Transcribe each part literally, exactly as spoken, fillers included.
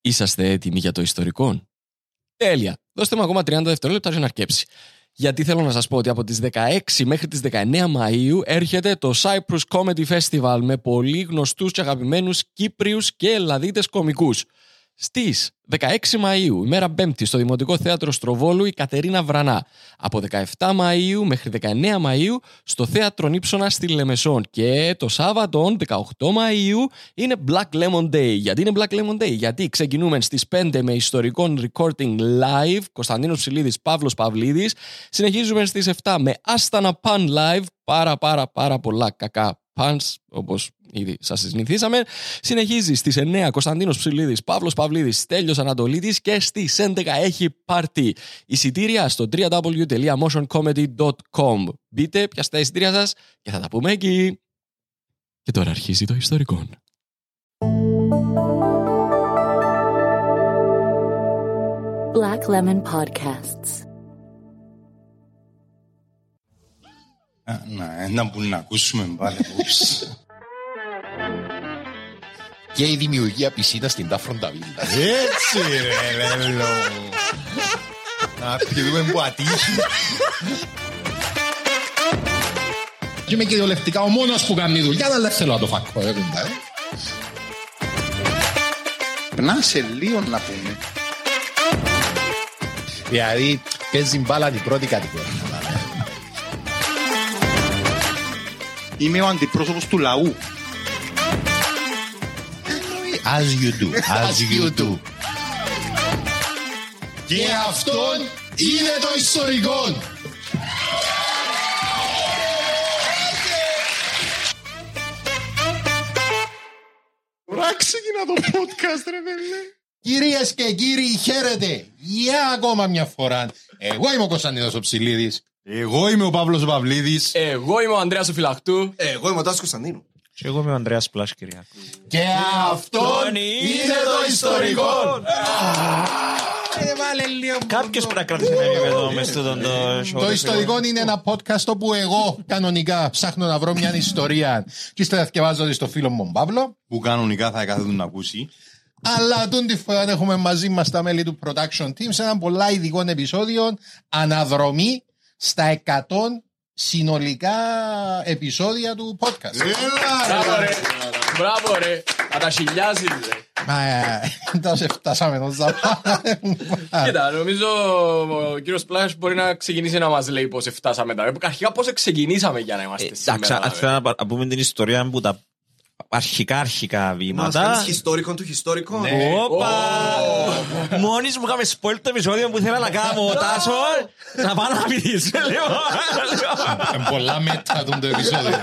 Είσαστε έτοιμοι για το ιστορικό? Τέλεια. Δώστε μου ακόμα τριάντα δευτερόλεπτα για να αρκέψει. Γιατί θέλω να σας πω ότι από τις δεκαέξι μέχρι τις δεκαεννέα Μαΐου έρχεται το Cyprus Comedy Festival με πολύ γνωστούς και αγαπημένους Κύπριους και Ελλαδίτες κομικούς. Στις δεκαέξι Μαΐου, ημέρα Πέμπτη, στο Δημοτικό Θέατρο Στροβόλου, η Κατερίνα Βρανά. Από δεκαεπτά Μαΐου μέχρι δεκαεννέα Μαΐου στο Θέατρο Νύψωνα στη Λεμεσόν. Και το Σάββατο, δεκαοκτώ Μαΐου, είναι Black Lemon Day. Γιατί είναι Black Lemon Day? Γιατί ξεκινούμε στις πέντε με ιστορικών recording live, Κωνσταντίνος Ψηλίδης, Παύλος Παυλίδης. Συνεχίζουμε στις επτά με Άστανα Pan Live, πάρα πάρα πάρα πολλά κακά pans, όπως ήδη σας συνηθίσαμε. Συνεχίζει στις εννέα Κωνσταντίνος Ψηλίδης, Παύλος Παυλίδης, Στέλιος Ανατολίτης και στις έντεκα έχει πάρτι. Εισιτήρια στο double-u double-u double-u τελεία motion comedy τελεία com. Μπείτε, πιάστε τα εισιτήρια σας και θα τα πούμε εκεί. Και τώρα αρχίζει το ιστορικό. Black Lemon Podcasts. Να, ένα που να ακούσουμε πάλι. Και η δημιουργία πισίνα στην Ταφρονταβίλα. Έτσι ρε λέλο. Να πηδούμε που ατύχει. Και είμαι κυριολεκτικά ο μόνος που κάνει δουλειά, αλλά θέλω να το φακώ. Να σε λίγο να πούμε. Δηλαδή παίζει μπάλα την πρώτη κατηγορία. Είμαι ο αντιπρόσωπος του λαού. As you do, as you do. Και αυτόν είναι το ιστορικό. Τώρα ξεκινά το podcast ρε παιδί. Κυρίες και κύριοι, χαίρετε. Για ακόμα μια φορά. Εγώ είμαι ο Κωνσταντίνος ο Ψηλίδης. Εγώ είμαι ο Παύλος ο Παυλίδης. Εγώ είμαι ο Ανδρέας ο Φυλαχτού. Εγώ είμαι ο Τάσος Κωνσταντίνου. Και εγώ είμαι ο Ανδρέας Πλάς Κυριάκου. Και αυτόν είναι το ιστορικό. Κάποιος πρέπει να κρατήσει ένα επίπεδο μες στο τον το... Το ιστορικό είναι ένα podcast όπου εγώ κανονικά ψάχνω να βρω μια ιστορία και ύστερα διαβάζω στο φίλο μου Παύλο. Που κανονικά θα κάθεται να ακούσει. Αλλά τούτη φορά έχουμε μαζί μας τα μέλη του production team σε ένα πολλά ειδικό επεισόδιο, αναδρομή στα εκατό συνολικά επεισόδια του podcast. Μπράβο ρε, μπράβο ρε, θα τα χιλιάζεις ρε. Μα τόσο φτάσαμε εδώ ζάπα. Κοίτα, νομίζω ο κύριος Πλάς μπορεί να ξεκινήσει να μας λέει πώς φτάσαμε τα. Αρχικά πώς ξεκινήσαμε για να είμαστε σήμερα. Εντάξει, θέλω να πούμε την ιστορία που τα αρχικά αρχικά Μας βήματα. κάνεις ιστορικών του ιστορικών. Όπα! Μόνης μου είχαμε spoil το επεισόδιο που ήθελα να κάνω. Τάσο, να πάω να πηδήσω λίγο. Πολλά μέτρα το επεισόδιο.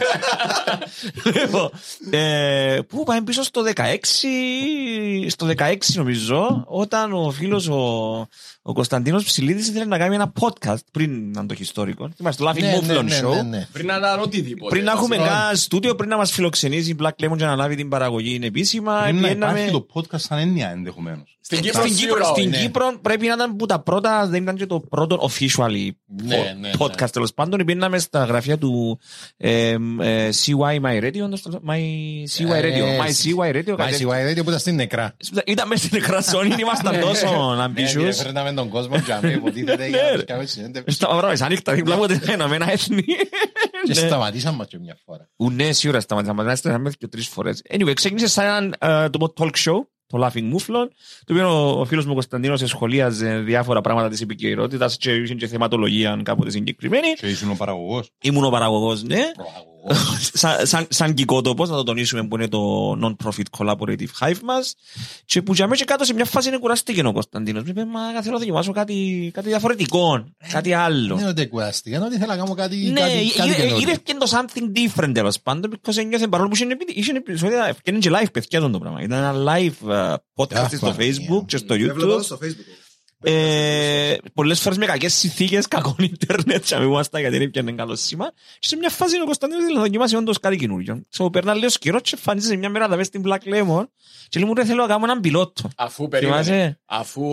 Λοιπόν, ε, πού πάμε πίσω στο δεκαέξι, στο δεκαέξι νομίζω, όταν ο φίλος ο, ο Κωνσταντίνος Ψηλίδης ήθελε να κάνει ένα podcast πριν να το ιστορικό. Είμαστε το Laughing Movement Show. Πριν να ήταν οτιδήποτε. Πριν να έχουμε ένα στούντιο, πριν να μας φιλοξενήσει Black Lemon και να λάβει την παραγωγή επίσημα. Πριν να επιέναμε... υπάρχει το podcast σαν έννοια ενδεχομένως. Στην Κύπρο, Στην Κύπρο, στην ναι. Κύπρο πρέπει να ήταν που τα πρώτα, δεν ήταν και το πρώτο officially Ναι, ναι, podcast ναι. τέλος πάντων. Πήγαμε στα γραφεία του ε, ε, σι βάι My Radio, My σι βάι Radio, My σι βάι Radio. Μα η Radio που ήταν στην νεκρά. Ήταν μέσα στην νεκρά ζώνη, ήμασταν τόσο Ναι, ambitious. φέρναμε τον κόσμο για μένα, υποτίθεται για να τους κάνουμε συνέντευξη. Στα μαυρά μεσάνυχτα, δίπλα από την ενωμένα έθνη. Και σταματήσαμε μας και μια φορά. Ναι, σίγουρα σταματήσαμε, σταματήσαμε και τρεις φορές. Anyway, ξεκίνησε σαν ένα το talk show, το Laughing Mouflon, το οποίο ο φίλος μου Κωνσταντίνος σχολίαζε διάφορα πράγματα της επικαιρότητας και είχε και θεματολογία κάποτε συγκεκριμένη. Και ήσουν ο παραγωγός. Ήμουν ο παραγωγός, ναι. σαν, σαν, σαν Κικότοπος, να το τονίσουμε που είναι το non-profit collaborative hive μας. Και που για μένα και κάτω σε μια φάση είναι κουραστήκε ο Κωνσταντίνος. Μου είπε, μα θέλω να δοκιμάσω κάτι, κάτι διαφορετικό, κάτι άλλο. Δεν είναι ότι κουραστήκα, είναι ότι ήθελα να κάνω κάτι Ναι, καινούργιο. είδε και το something different τέλος πάντων, because ένιωθε παρόλο που είχε επεισόδια, και είναι και live παιδιά το πράγμα. Ήταν ένα live uh, podcast στο Facebook και στο YouTube. Στο Facebook. Ε, πολλές φορές με κακές συνθήκες, κακό ίντερνετ και αμοιβάστα γιατί δεν πιάνε καλό σήμα και σε μια φάση ο Κωνσταντίνος να δοκιμάσει όντως κάτι καινούργιο. So, περνά λίγο καιρό και εμφανίζεται μια μέρα να πες στην Black Lemon και λέει μου ρε θέλω να κάνω έναν πιλότο. Αφού περίμενε, αφού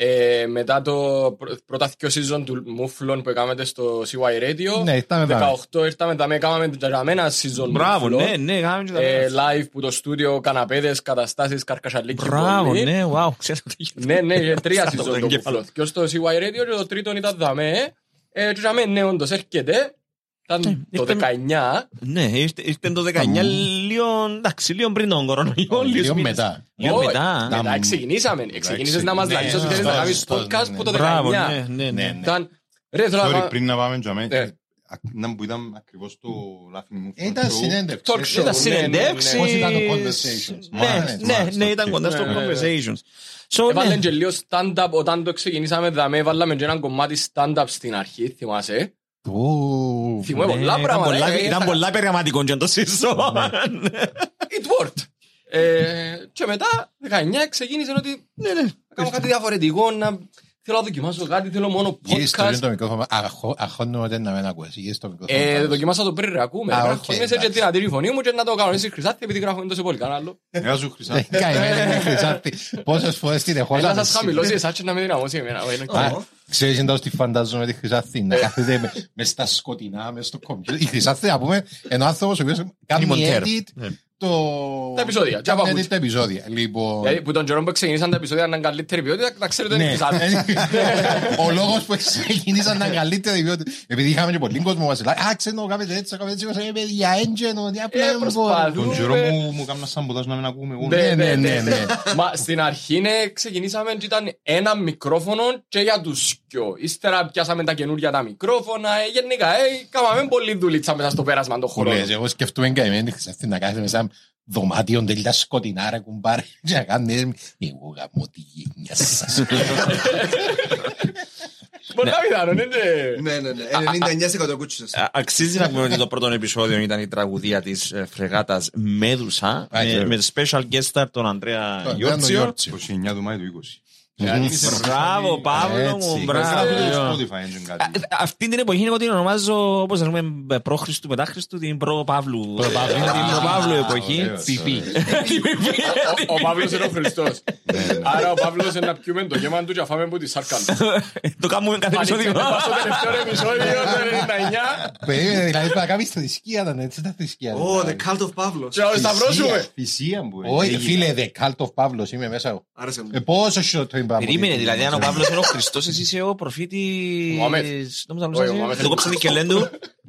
Ε, μετά το πρω- πρώτα δύο season του Μούφλων που έκαναμε στο σι γουάι Radio. Ναι, ήρθαμε δάμε. δεκαοκτώ ήρθαμε δάμε, έκαναμε ένα season Μπράβο, Μούφλων. ναι, ναι, κάναμε και τα Ε, πέρα. live που το στούντιο, καναπέδες, καταστάσεις, καρκασαλίκη. Μπράβο, πολύ. ναι, wow, ξέρω τι Ναι, ναι, είχε τρία Σκάτω season το το εγκέφαλο. Μούφλο. Και στο σι γουάι Radio και το τρίτο ήταν δάμε. Ε, και είχαμε, ναι, όντως έρχεται. Ήταν το ήρθε- δεκαεννιά. Ναι, ήρθε ήρθε το δεκαεννιά λίγο, εντάξει, λίγο πριν τον κορονοϊό. Λίγο μήνες. μετά. Λίγο Όχι, μετά. Μετά ξεκινήσαμε. Ξεκινήσες να μας ναι, λαλείς ότι ναι, θέλεις να ναι, κάνεις σωστό, podcast ναι, που το Μπράβο, δεκαεννιά. ναι, ναι, ναι. Ναι. Ήταν, ρε, θέλω να Sorry, κάνω... πριν να πάμε για Ναι. μένα. Να που ήταν ακριβώς το Laughing Move. Ήταν συνέντευξη. Talk show. Ήταν ναι, συνεντεύξεις. ναι, Πώς ήταν το Conversations. Ναι, Μάλιστα, ναι, μάλιστα, ναι, ήταν οκ. κοντά στο Ναι, ναι, ναι. Conversations. So, Έβαλαν ναι. και λίγο stand-up όταν το ξεκινήσαμε, δαμε, βάλαμε και έναν κομμάτι stand-up στην αρχή, θυμάσαι. Ου, Θυμούμε Ναι, πολλά ήταν πράγματα. πολλά- ε, Ήταν ε, πολλά περιγραμματικό και το σύστο. It worked. Ε, και μετά, δεκαεννιά, ξεκίνησε ότι ναι, ναι, να κάνω κάτι διαφορετικό, να θέλω να δοκιμάσω κάτι, θέλω μόνο γύρι στο podcast. το μικρόφωνο. Αχώ- Αχώνουμε ότι να μην ακούες. Γύρι στο μικρόφωνο. Ε, πάνω. δοκιμάσα το πριν ρε, ακούμε. Α, Πρέπει να οκ, χωνέσαι και εντάξει. την αντίρρη φωνή μου και να το κάνω εσύ Χρυσάθη, επειδή γράφουμε τόσο πολύ κανένα. Γεια σου Χρυσά. Ε, καημένη η Χρυσάθη. Πόσες φορές την έχω Έλα λάβει σας χαμηλώσει εσάς και να με δυναμώσει εμένα. Α, Ξέρεις εντός τι φαντάζομαι τη Χρυσάθη, να κάθεται με- μες στα σκοτεινά, μες στο κομπιούτερ. Η Χρυσάθη, να πούμε, ενώ άνθρωπος ο οποίος κάνει μοντέρ. edit Ναι. το... Τα επεισόδια, και κάνει από edit ακούτε. τα επεισόδια. Λοιπόν... Δηλαδή που τον καιρό που ξεκινήσαν τα επεισόδια να είναι καλύτερη ποιότητα, να ξέρετε ότι είναι Ναι. Χρυσάθη. Ο λόγος που ξεκινήσαν να είναι καλύτερα διότι επειδή είχαμε και πολύ κόσμο μας λέει «Α, ξέρω, κάνετε έτσι, κάνετε έτσι, κάνετε έτσι, παιδιά, έντζενο, τι απλά Ε, δεν μπορώ». προσπαθούμε. Τον καιρό μου μου κάνουν σαμποτάζ να μην ακούμε εγώ. Ναι, ναι, ναι, ναι, ναι. Μα στην αρχή ναι, ξεκινήσαμε και ήταν ένα μικρόφωνο και για τους δυο. Ύστερα πιάσαμε τα καινούργια τα μικρόφωνα. ε, Γενικά, ε, κάναμε πολύ δουλίτσα μέσα στο πέρασμα των Που χρόνων. λες, εγώ σκεφτούμε καημένη τη Χρυσάθη να κάθεται μέσα δωμάτιο τελικά σκοτεινά ρε κουμπάρε και να κάνει εγώ γαμώ τη γενιά σας. Μπορεί να πιθανό, είναι και- Ναι, ναι, ναι. ενενήντα εννιά τοις εκατό κούτσισες. Α- Αξίζει να πούμε ότι το πρώτο επεισόδιο ήταν η τραγουδία της ε, φρεγάτας Μέδουσα Α, με, και- με special guest star τον Ανδρέα Γιόρτσιο. είκοσι εννιά του Μάη του είκοσι. Μπράβο Παύλο μου, Έτσι. μπράβο. Στο Spotify είναι κάτι. Α, Αυτή την εποχή είναι ότι ονομάζω, όπως να πούμε, προ-Χριστού, μετά-Χριστού, την προ-Παύλου. Προ-Παύλου. Είναι την προ-Παύλου εποχή. Ωραίος, Πιπί. Ο- Ο Παύλος είναι ο Χριστός. Άρα ο Παύλος είναι να πιούμε το γέμα του και να φάμε από τη σάρκα του. Το κάνουμε κάθε Ανοίξτε επεισόδιο. το στο τελευταίο επεισόδιο το ενενήντα εννιά Περίμενε, δηλαδή πρέπει να κάνεις θρησκεία, ήταν έτσι τα θρησκεία. Ω, The Cult of Pavlos. και να το σταυρώσουμε. Θυσία μου. ε. Όχι, Έγινε. φίλε, the cult of Pavlos είμαι μέσα εγώ. Άρεσε μου. Ε, πόσο σιωτό είναι πράγμα. Περίμενε, δηλαδή αν ο Παύλος είναι ο Χριστός, εσύ είσαι ο προφήτης... Μωάμεθ. Νόμιζα Όχι, ο να Μωάμεθ. το κόψαν την κελέντου.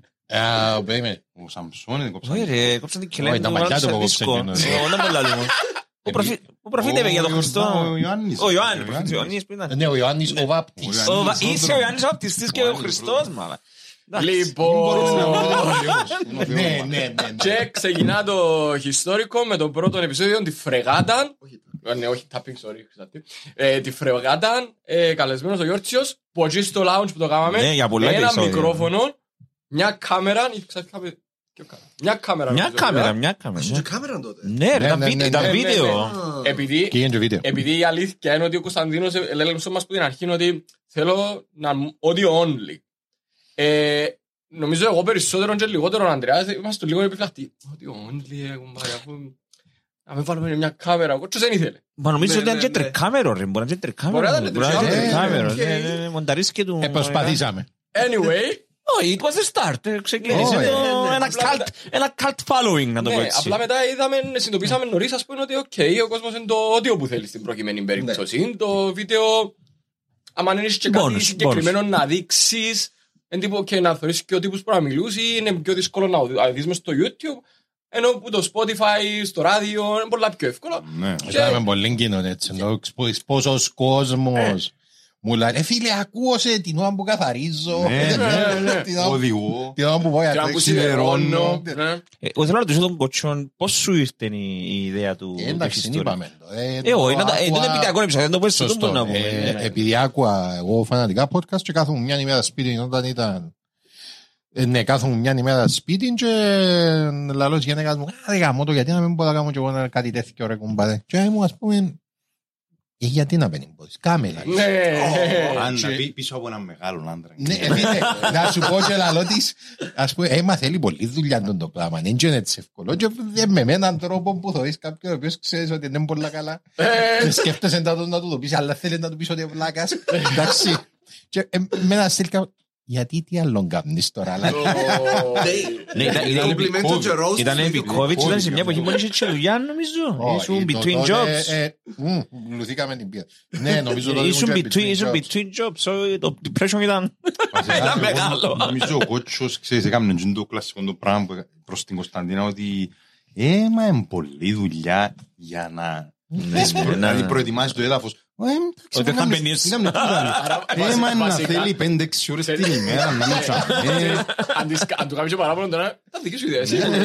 Α, περίμενε. Ο Σαμψόν είναι κόψα. Όχι ρε, κόψαν την κελέντου. τα μαλλιά του κόψαν κόψαν. εκείνο. Δεν πολλά λίγο. Ο προφή- Ο προφήτευε για τον Χριστό. Ο Ιωάννης. Ο Ιωάννης, προφήτης ο Ιωάννης που ήταν. Ναι, ο Ιωάννης ο Βάπτης. Ο Ο Βα- Ιωάννης Είσαι ο Ιωάννης ο Βαπτιστής και ο Χριστός, μάλλον. Λοιπόν, Ναι, ναι, ναι. και ξεκινά το ιστορικό με το πρώτο επεισόδιο, τη Φρεγάτα. Ε, Ναι, όχι, tapping, sorry, Χρυσάτη. Ε, Τη Φρεγάτα, ε, καλεσμένος ο Γιόρτσιος, που εκεί στο lounge που το κάναμε, Ναι, για πολλά ένα επεισόδια. μικρόφωνο, μια κάμερα, ή Χρυσάτη κάμε- ποιο κάμερα? Μια κάμερα. Μια νομίζω, κάμερα, βέβαια. μια κάμερα. Και κάμερα τότε. Ναι ρε, Ναι, ήταν ναι, βίντεο, ναι, ήταν ναι, ναι, βίντεο. Α, Επειδή Και γίνεται βίντεο. Επειδή η αλήθεια είναι ότι ο Κωνσταντίνος έλεγε μας από την αρχή ότι θέλω να audio only. Ε, νομίζω εγώ περισσότερο και λιγότερο ο Ανδρέας είμαστε λίγο επιφυλακτοί. Audio only, ε, κουμπάρε, αφού να μην βάλουμε μια κάμερα. Ο Κότσος δεν ήθελε. Μα νομίζω Ναι, ότι ήταν ναι, και ναι. τρεκάμερο ρε, μπορεί να είναι τρεκάμερο. Μπορεί να ήταν Μπορεί να είναι τρεκάμερο. τρεκάμερο. οκ. Ναι, ναι, ναι, μονταρίσκε του. Ε, προσπαθήσαμε. Anyway, Όχι, it was the start. ε, Ξεκίνησε Όχι, το- ναι, ναι, ένα απλά cult- ένα cult following, να το πω ναι, έτσι. απλά μετά είδαμε, συνειδητοποίησαμε νωρίς ας πούμε ότι οκ, ο κόσμος είναι το audio που θέλει στην προκειμένη περίπτωση. Το βίντεο, άμα δεν έχεις και κάτι Bonus, συγκεκριμένο να δείξεις, εν τύπο και να θεωρείς και ο τύπος που να μιλούσει, είναι πιο δύσκολο να δει- να δεις μες στο YouTube, ενώ που το Spotify, στο ράδιο, είναι πολλά πιο εύκολο. Ναι. Και- Είχαμε πολύ κοινό έτσι. ενώ Πόσος κόσμος. Μου λέει, «Ε, φίλε, ακούω σε την ώρα που καθαρίζω. Ναι, ναι, ναι. Την ώρα- Οδηγό. την ώρα που πάω Και για να που σιδερώνω. σιδερώνω. ναι. Ε, Εγώ θέλω να ρωτήσω τον Κοτσόν πώς σου ήρθε η η ιδέα του. Ε, Εντάξει, του δεν historic. είπαμε το. Ε, Ε, όχι, το να τα- ε, άκουα- τότε επιτυχιακό επεισόδιο, δεν το πω εσύ, δεν Σωστό. μπορούμε να πούμε. Ε, Ναι, ναι. Επειδή άκουα εγώ φανατικά podcast και κάθομαι μια ημέρα σπίτι όταν ήταν. Ε, Ναι, κάθομαι μια ημέρα σπίτι και λαλώ της γενέκας μου, «Α, ρε γαμώ το, γιατί να μην μπορώ να κάνω κι εγώ ένα- κάτι τέτοιο ρε κουμπάρε». Και μου ας πούμε, Ε, γιατί να παίρνει πόδι. Κάμελα. Άννα, πίσω από έναν μεγάλο άντρα. Ναι, φίλε, να σου πω και λαλό της, ας πούμε, έμα θέλει πολύ δουλειά τον το πράγμα, δεν είναι έτσι εύκολο και με έναν τρόπο που θωρείς κάποιον ο οποίος ξέρεις ότι δεν είναι πολλά καλά και σκέφτεσαι να του το πεις, αλλά θέλει να του πεις ότι είναι βλάκας, εντάξει, και με ένα στυλ κάπου, γιατί τι άλλον κάνεις τώρα, αλλά... Ήταν επί COVID, ήταν σε μια εποχή που είχε και δουλειά νομίζω. Ήσουν between jobs. Λουθήκαμε την πία. Ναι, νομίζω ότι ήσουν between jobs, το depression ήταν μεγάλο. Νομίζω ο κότσος, ξέρεις, έκαμε το κλασικό το πράγμα προς την Κωνσταντίνα ότι έμα είναι πολλή δουλειά για να προετοιμάσεις το έδαφος. Ότι θα μπαινείς. Έμα να θέλει πέντε έξι ώρες την ημέρα να μην τσάμε. Αν του κάνεις παράπονο τώρα, θα δική σου ιδέα.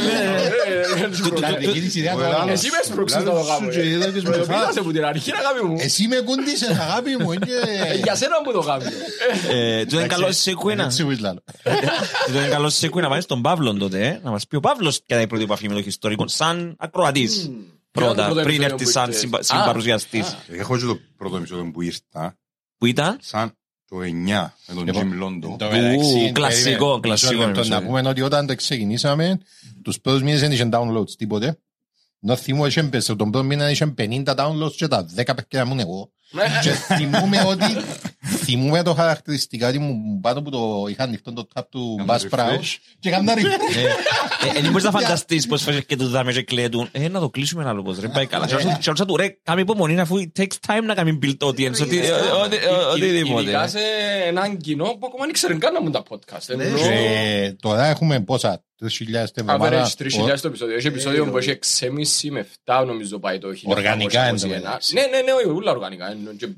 Εσύ με έσπρωξες να το κάνω. Με το πήρασε που την αρχή αγάπη μου. Εσύ με κούντισες αγάπη μου. Για σένα που το κάνω. Του είναι καλό σεκουίνα. Του είναι καλό σεκουίνα να πάει στον Παύλο τότε. Να μας πει ο Παύλος και η πρώτη επαφή με το ιστορικό σαν ακροατής. Πρώτα, πριν έρθει σαν συμπαρουσιαστής. Έχω και το πρώτο επεισόδιο που ήρθα. Που ήταν? Σαν το εννιά με τον Jim Londo. Κλασικό, κλασικό. Να πούμε ότι όταν το ξεκινήσαμε, τους πρώτους μήνες δεν είχαν downloads τίποτε. Να θυμώ είχαν πέσει, τον πρώτο μήνα είχαν πενήντα downloads και τα δέκα παιχνίδια ήμουν εγώ. Και θυμούμε ότι θυμούμε το χαρακτηριστικά μου πάνω που το είχα ανοιχτό το tab του Bass Proud και έκανα refresh. Εν μπορείς να φανταστείς πως φέρεις και του δάμε και κλαίτουν ε, να το κλείσουμε ένα λόγος, ρε πάει καλά. Και όσο του ρε, κάμε υπομονή αφού it takes time να κάνουμε build audience, οτιδήποτε. Ειδικά σε έναν κοινό που ακόμα δεν ξέρουν καν να μου τα podcast. Τώρα έχουμε πόσα, τρεις χιλιάδες την εβδομάδα. Αβέρες τρεις χιλιάδες το επεισόδιο. Έχει επεισόδιο που έχει έξι κόμμα πέντε με επτά νομίζω πάει το χίλια οργανικά εννιακόσια είκοσι ένα. Ναι, ναι, ναι, όλα οργανικά.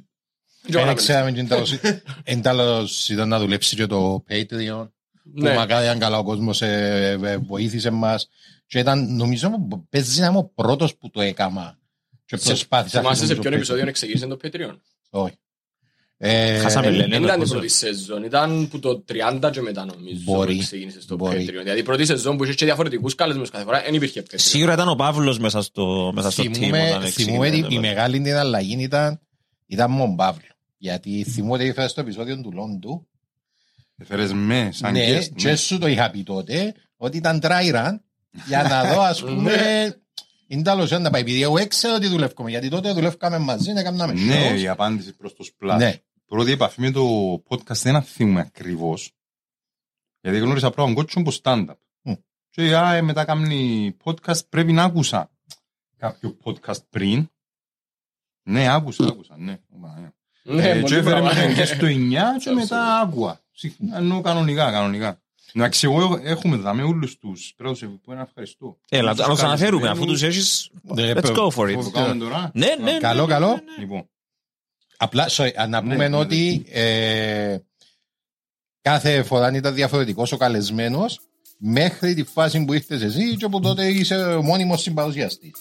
Δεν ξέραμε εν τέλος ήταν να δουλέψει και το Patreon που μακάρι αν καλά ο κόσμος βοήθησε μας και ήταν νομίζω παίζει να είμαι ο πρώτος που το έκαμα και προσπάθησα. Θυμάσαι σε ποιον επεισόδιο εξεγγίσε το Patreon? Όχι. Χάσαμε λένε. Δεν ήταν την πρώτη σεζόν, ήταν που το τριάντα και μετά νομίζω που ξεκίνησε στο Patreon. Δηλαδή η πρώτη σεζόν που είχε και διαφορετικούς καλεσμούς κάθε φορά, δεν υπήρχε Patreon. Σίγουρα ήταν ο Παύλος μέσα στο team. Θυμούμε η μεγάλη την αλλαγή ήταν μόνο Παύλο. Γιατί θυμούμε ότι έφερε στο επεισόδιο του Λόντου. Έφερες με σαν ναι, guest. Και σου το είχα πει τότε ότι ήταν τράιραν για να δω ας πούμε είναι τέλος να πάει. Επειδή εγώ έξερα ότι δουλεύκαμε. Γιατί τότε δουλεύκαμε μαζί να κάνουμε shows. Ναι, η απάντηση προς το σπλάτ. Ναι. Πρώτη επαφή με το podcast δεν θυμούμε ακριβώς. Γιατί γνώρισα πρώτα κότσον που stand-up. Mm. Και α, μετά κάνει podcast πρέπει να άκουσα κάποιο podcast πριν. Ναι, άκουσα, άκουσα, ναι. Και έφερε με και στο εννιά και μετά άκουα. Ενώ κανονικά, κανονικά. Εντάξει, εγώ έχουμε δάμε όλους τους πρέους που είναι ευχαριστώ. Έλα, να τους αναφέρουμε αφού τους έχεις. Let's go for it. Ναι, ναι, καλό, καλό. Απλά, να πούμε ότι κάθε φορά ήταν διαφορετικός ο καλεσμένος μέχρι τη φάση που ήρθες εσύ και από τότε είσαι ο μόνιμος συμπαρουσιαστής.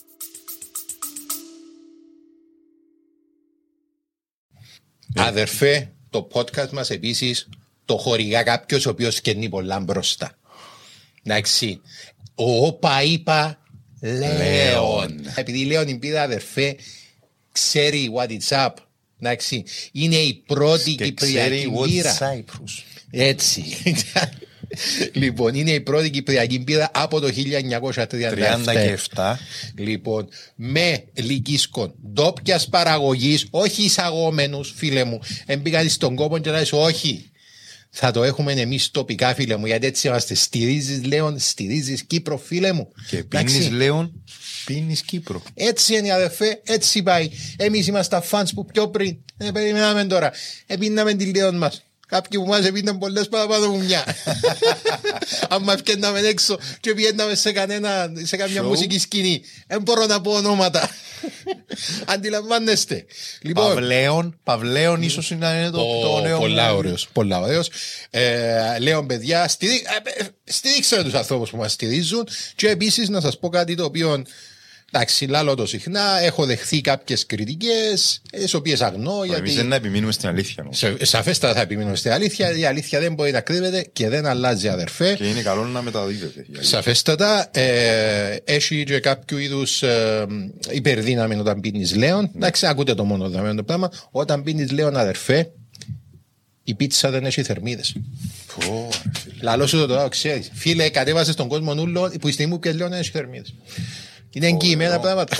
Αδερφέ, το podcast μας επίσης το χορηγά κάποιος ο οποίος κερνεί πολλά μπροστά. Εντάξει, ο όπα είπα Λέων. Επειδή Λέων η πίδα αδερφέ ξέρει what it's up. Εντάξει, είναι η πρώτη κυπριακή μπύρα. Έτσι. Λοιπόν, είναι η πρώτη κυπριακή μπύρα από το χίλια εννιακόσια τριάντα επτά. Λοιπόν, με λυκίσκον ντόπιας παραγωγής, όχι εισαγόμενους, φίλε μου. Εμπήκατε στον κόπο και λες, όχι. Θα το έχουμε εμείς τοπικά, φίλε μου, γιατί έτσι είμαστε. Στηρίζεις Λέων, στηρίζεις Κύπρο, φίλε μου. Και πίνεις Λέων, πίνεις Κύπρο. Έτσι είναι, αδερφέ, έτσι πάει. Εμείς είμαστε φανς που πιο πριν. Ε, περιμέναμε τώρα. Επίναμε τη Λέων μας. Κάποιοι που μας επίναν πολλές παραπάνω μου μια. Αν μας πιέναμε έξω και πιέναμε σε, κανένα, σε καμιά μουσική σκηνή. Δεν μπορώ να πω ονόματα. Αντιλαμβάνεστε. Λοιπόν, Παυλέων, Παυλέων ίσως είναι το, ο, το νέο. Πολλά ωραίος. Πολλά ωραίος. Ε, Λέων παιδιά, στηρί, ε, στηρίξτε τους ανθρώπους που μας στηρίζουν και επίσης να σας πω κάτι το οποίο Εντάξει, λάλλω το συχνά, έχω δεχθεί κάποιες κριτικές, τις οποίες αγνώ. Εμείς δεν να επιμείνουμε στην αλήθεια. Σε, σαφέστατα θα επιμείνουμε στην αλήθεια. Η αλήθεια δεν μπορεί να κρύβεται και δεν αλλάζει, αδερφέ. Και είναι καλό να μεταδίδεται. Σαφέστατα, ε, έχει και κάποιο είδους ε, υπερδύναμη όταν πίνεις λέον. Εντάξει, ακούτε το μόνο δαμένο το πράγμα. Όταν πίνεις λέον, αδερφέ, η πίτσα δεν έχει θερμίδες. Λαλό σου το τώρα, ξέρεις. Φίλε, κατέβασε στον κόσμο νουλό που η στιγμή που πιες λέον δεν έχει θερμίδες. Είναι εγγυημένα πράγματα.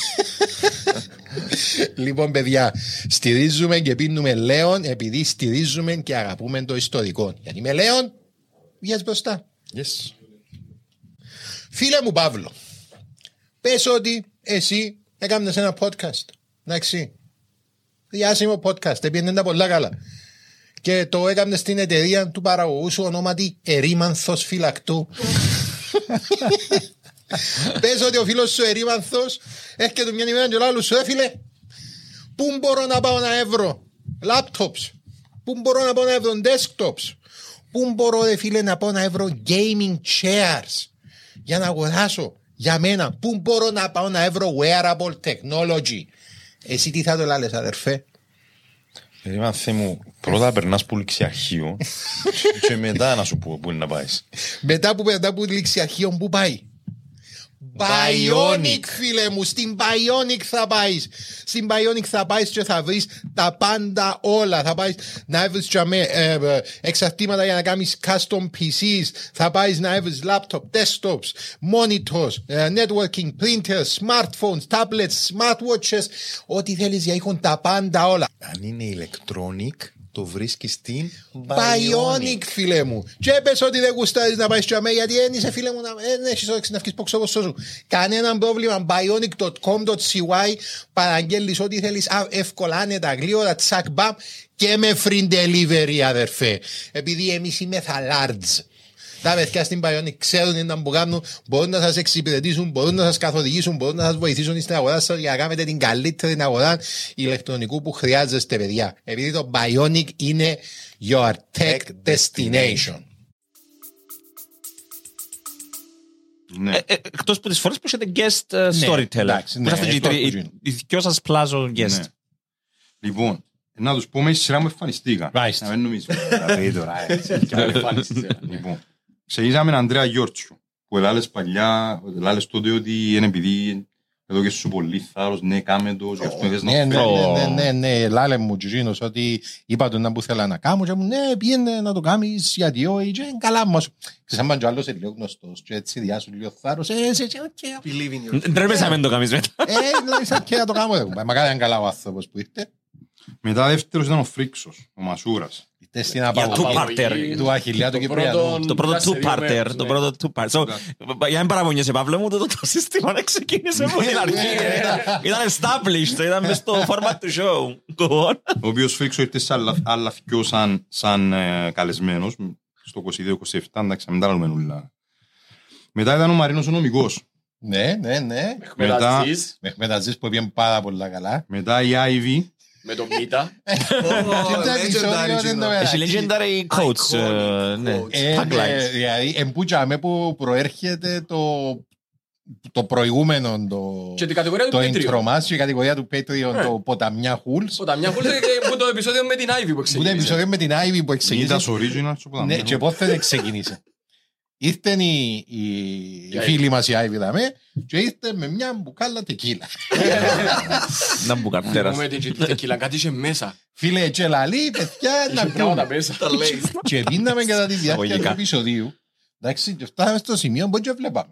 Λοιπόν, παιδιά, στηρίζουμε και πίνουμε λέον επειδή στηρίζουμε και αγαπούμε το ιστορικό. Γιατί με λέον, βγες μπροστά. Yes. Φίλε μου Παύλο, πες ότι εσύ έκανες ένα podcast. Εντάξει. Διάσημο podcast, έπιανε τα πολλά καλά. Και το έκανες στην εταιρεία του παραγωγού σου ονόματι Ερήμανθος Φυλακτού. Πες ότι ο φίλος σου Ερήμανθος έρχεται μια ημέρα και λάλλου σου, ε φίλε, πού μπορώ να πάω να έβρω laptops, πού μπορώ να πάω να έβρω desktops, πού μπορώ ρε φίλε να πάω να έβρω gaming chairs για να αγοράσω για μένα, πού μπορώ να πάω να έβρω wearable technology. Εσύ τι θα το λάλες, αδερφέ? Ερήμανθε μου, πρώτα περνάς που ληξιαρχείο και μετά να σου πω πού είναι να πάεις. Μετά που περνά που ληξιαρχείο, πού πάει? Bionic, φίλε μου, στην Bionic θα πάεις. Στην Bionic θα πάεις και θα βρεις τα πάντα όλα. Θα πάεις να βρεις ε, ε, εξαρτήματα για να κάνεις custom πι σις. Θα πάεις να βρεις laptop, desktops, monitors, ε, networking, printers, smartphones, tablets, smartwatches. Ό,τι θέλεις για έχουν τα πάντα όλα. Αν είναι electronic, το βρίσκεις στην Bionic, φίλε μου. Και πες ότι δεν γουστάρεις να πάεις και αμέ, γιατί δεν είσαι, φίλε μου, να, δεν έχεις όρεξη να βγεις ποξόπος σου. Κανέναν πρόβλημα. bionic τελεία com τελεία σι γουάι. Παραγγέλνεις ό,τι θέλεις εύκολα, άνετα, γλύωρα, τσακ, μπαμ και με free delivery, αδερφέ. Επειδή εμείς είμαι θα large. Τα παιδιά στην Bionic ξέρουν τι να κάνουν, μπορούν να σας εξυπηρετήσουν, μπορούν να σας καθοδηγήσουν, μπορούν να σας βοηθήσουν στην αγορά σας για να κάνετε την καλύτερη αγορά ηλεκτρονικού που χρειάζεστε, παιδιά. Επειδή το Bionic είναι your tech destination. Ναι. Ε, ε, εκτός από τις φορές που έχετε guest uh, storyteller. εντάξει, ναι, Που είσαστε εκτός και οι- που οι- οι δυο σας πλάζω guest. Ναι. Λοιπόν, να τους πούμε στη σειρά μου εμφανιστήκα. Μάλιστα. Να μην νομίζουμε. Δηλαδή τώρα, έτσι, και να εμφανιστήκα. Λοιπόν, ξεκινήσαμε με τον Ανδρέα Γιόρτσου, που ελάλες παλιά, ελάλες τότε ότι είναι επειδή εδώ και σου πολύ θάρρος, ναι, κάμε το, και αυτό θες να Ναι, ναι, φέρεις. ναι, ναι, ναι, λάλε μου τζιζίνος ότι είπα του να που θέλω να κάνω και μου ναι, πήγαινε να το κάνεις γιατί όχι και καλά μας. Ξεσάμπαν και ο άλλος είναι λίγο γνωστός και έτσι διάσου λίγο θάρρος, ε, εσύ, εσύ, οκ, Believe in yourself. Ντρέπεσαι να το κάνεις μετά. ε, δηλαδή, και να το κάνω, δεν μακάρι είναι καλά ο άνθρωπος που ήρθε. Μετά δεύτερος ήταν ο Φρίξος, ο Μασούρας. Ήρθε στην Για απαγωγή two-parter. του Αχιλλιά του Κυπριανού. Το πρώτο two-parter. Το Ναι. πρώτο two-parter. So, για να μην παραπονιέσαι, Παύλο μου, το το σύστημα να ξεκίνησε από την αρχή. Ήταν established, ήταν μες στο format του show. Go on. Ο οποίος Φρίξο ήρθε σε άλλα, άλλα δυο σαν, σαν ε, καλεσμένος, στο είκοσι δύο είκοσι επτά, εντάξει, να μην τα λέμε ούλα. Μετά ήταν ο Μαρίνος ο νομικός. Ναι, ναι, ναι. Μετά, Με μεταζείς που πήγαν πάρα πολλά καλά. μετά η Άιβη. Με τον Μίτα. Και το επεισόδιο δεν το Έχει μεταξύ. legendary quotes. ε, ναι. quotes. Ε, Taglines. ναι, δηλαδή, εμπούτσαμε που προέρχεται το, το προηγούμενο, το, Και την κατηγορία το του intro Patreon. μας, η κατηγορία του Patreon, Ναι. το Ποταμιά Hools. Ποτά μια χούλη και που το επεισόδιο με την Ivy που Που το εξήγησε. επεισόδιο με την Ivy που Είδας εξηγήσε. original σου ποτάμι. Ναι, και πώς δεν ξεκίνησε. Ήρθε η, η, η φίλη μας η Ivy δαμε και ήρθε με μια μπουκάλα τεκίλα. Να μπου καρτέρας. Με την τεκίλα, κάτι είχε μέσα. Φίλε, και λαλή, παιδιά, να Είχε πράγματα πιούμε. μέσα. Τα λέει. Και πίναμε κατά τη διάρκεια του Εισαγωγικά. επεισοδίου. Εντάξει, και φτάσαμε στο σημείο που δεν βλέπαμε.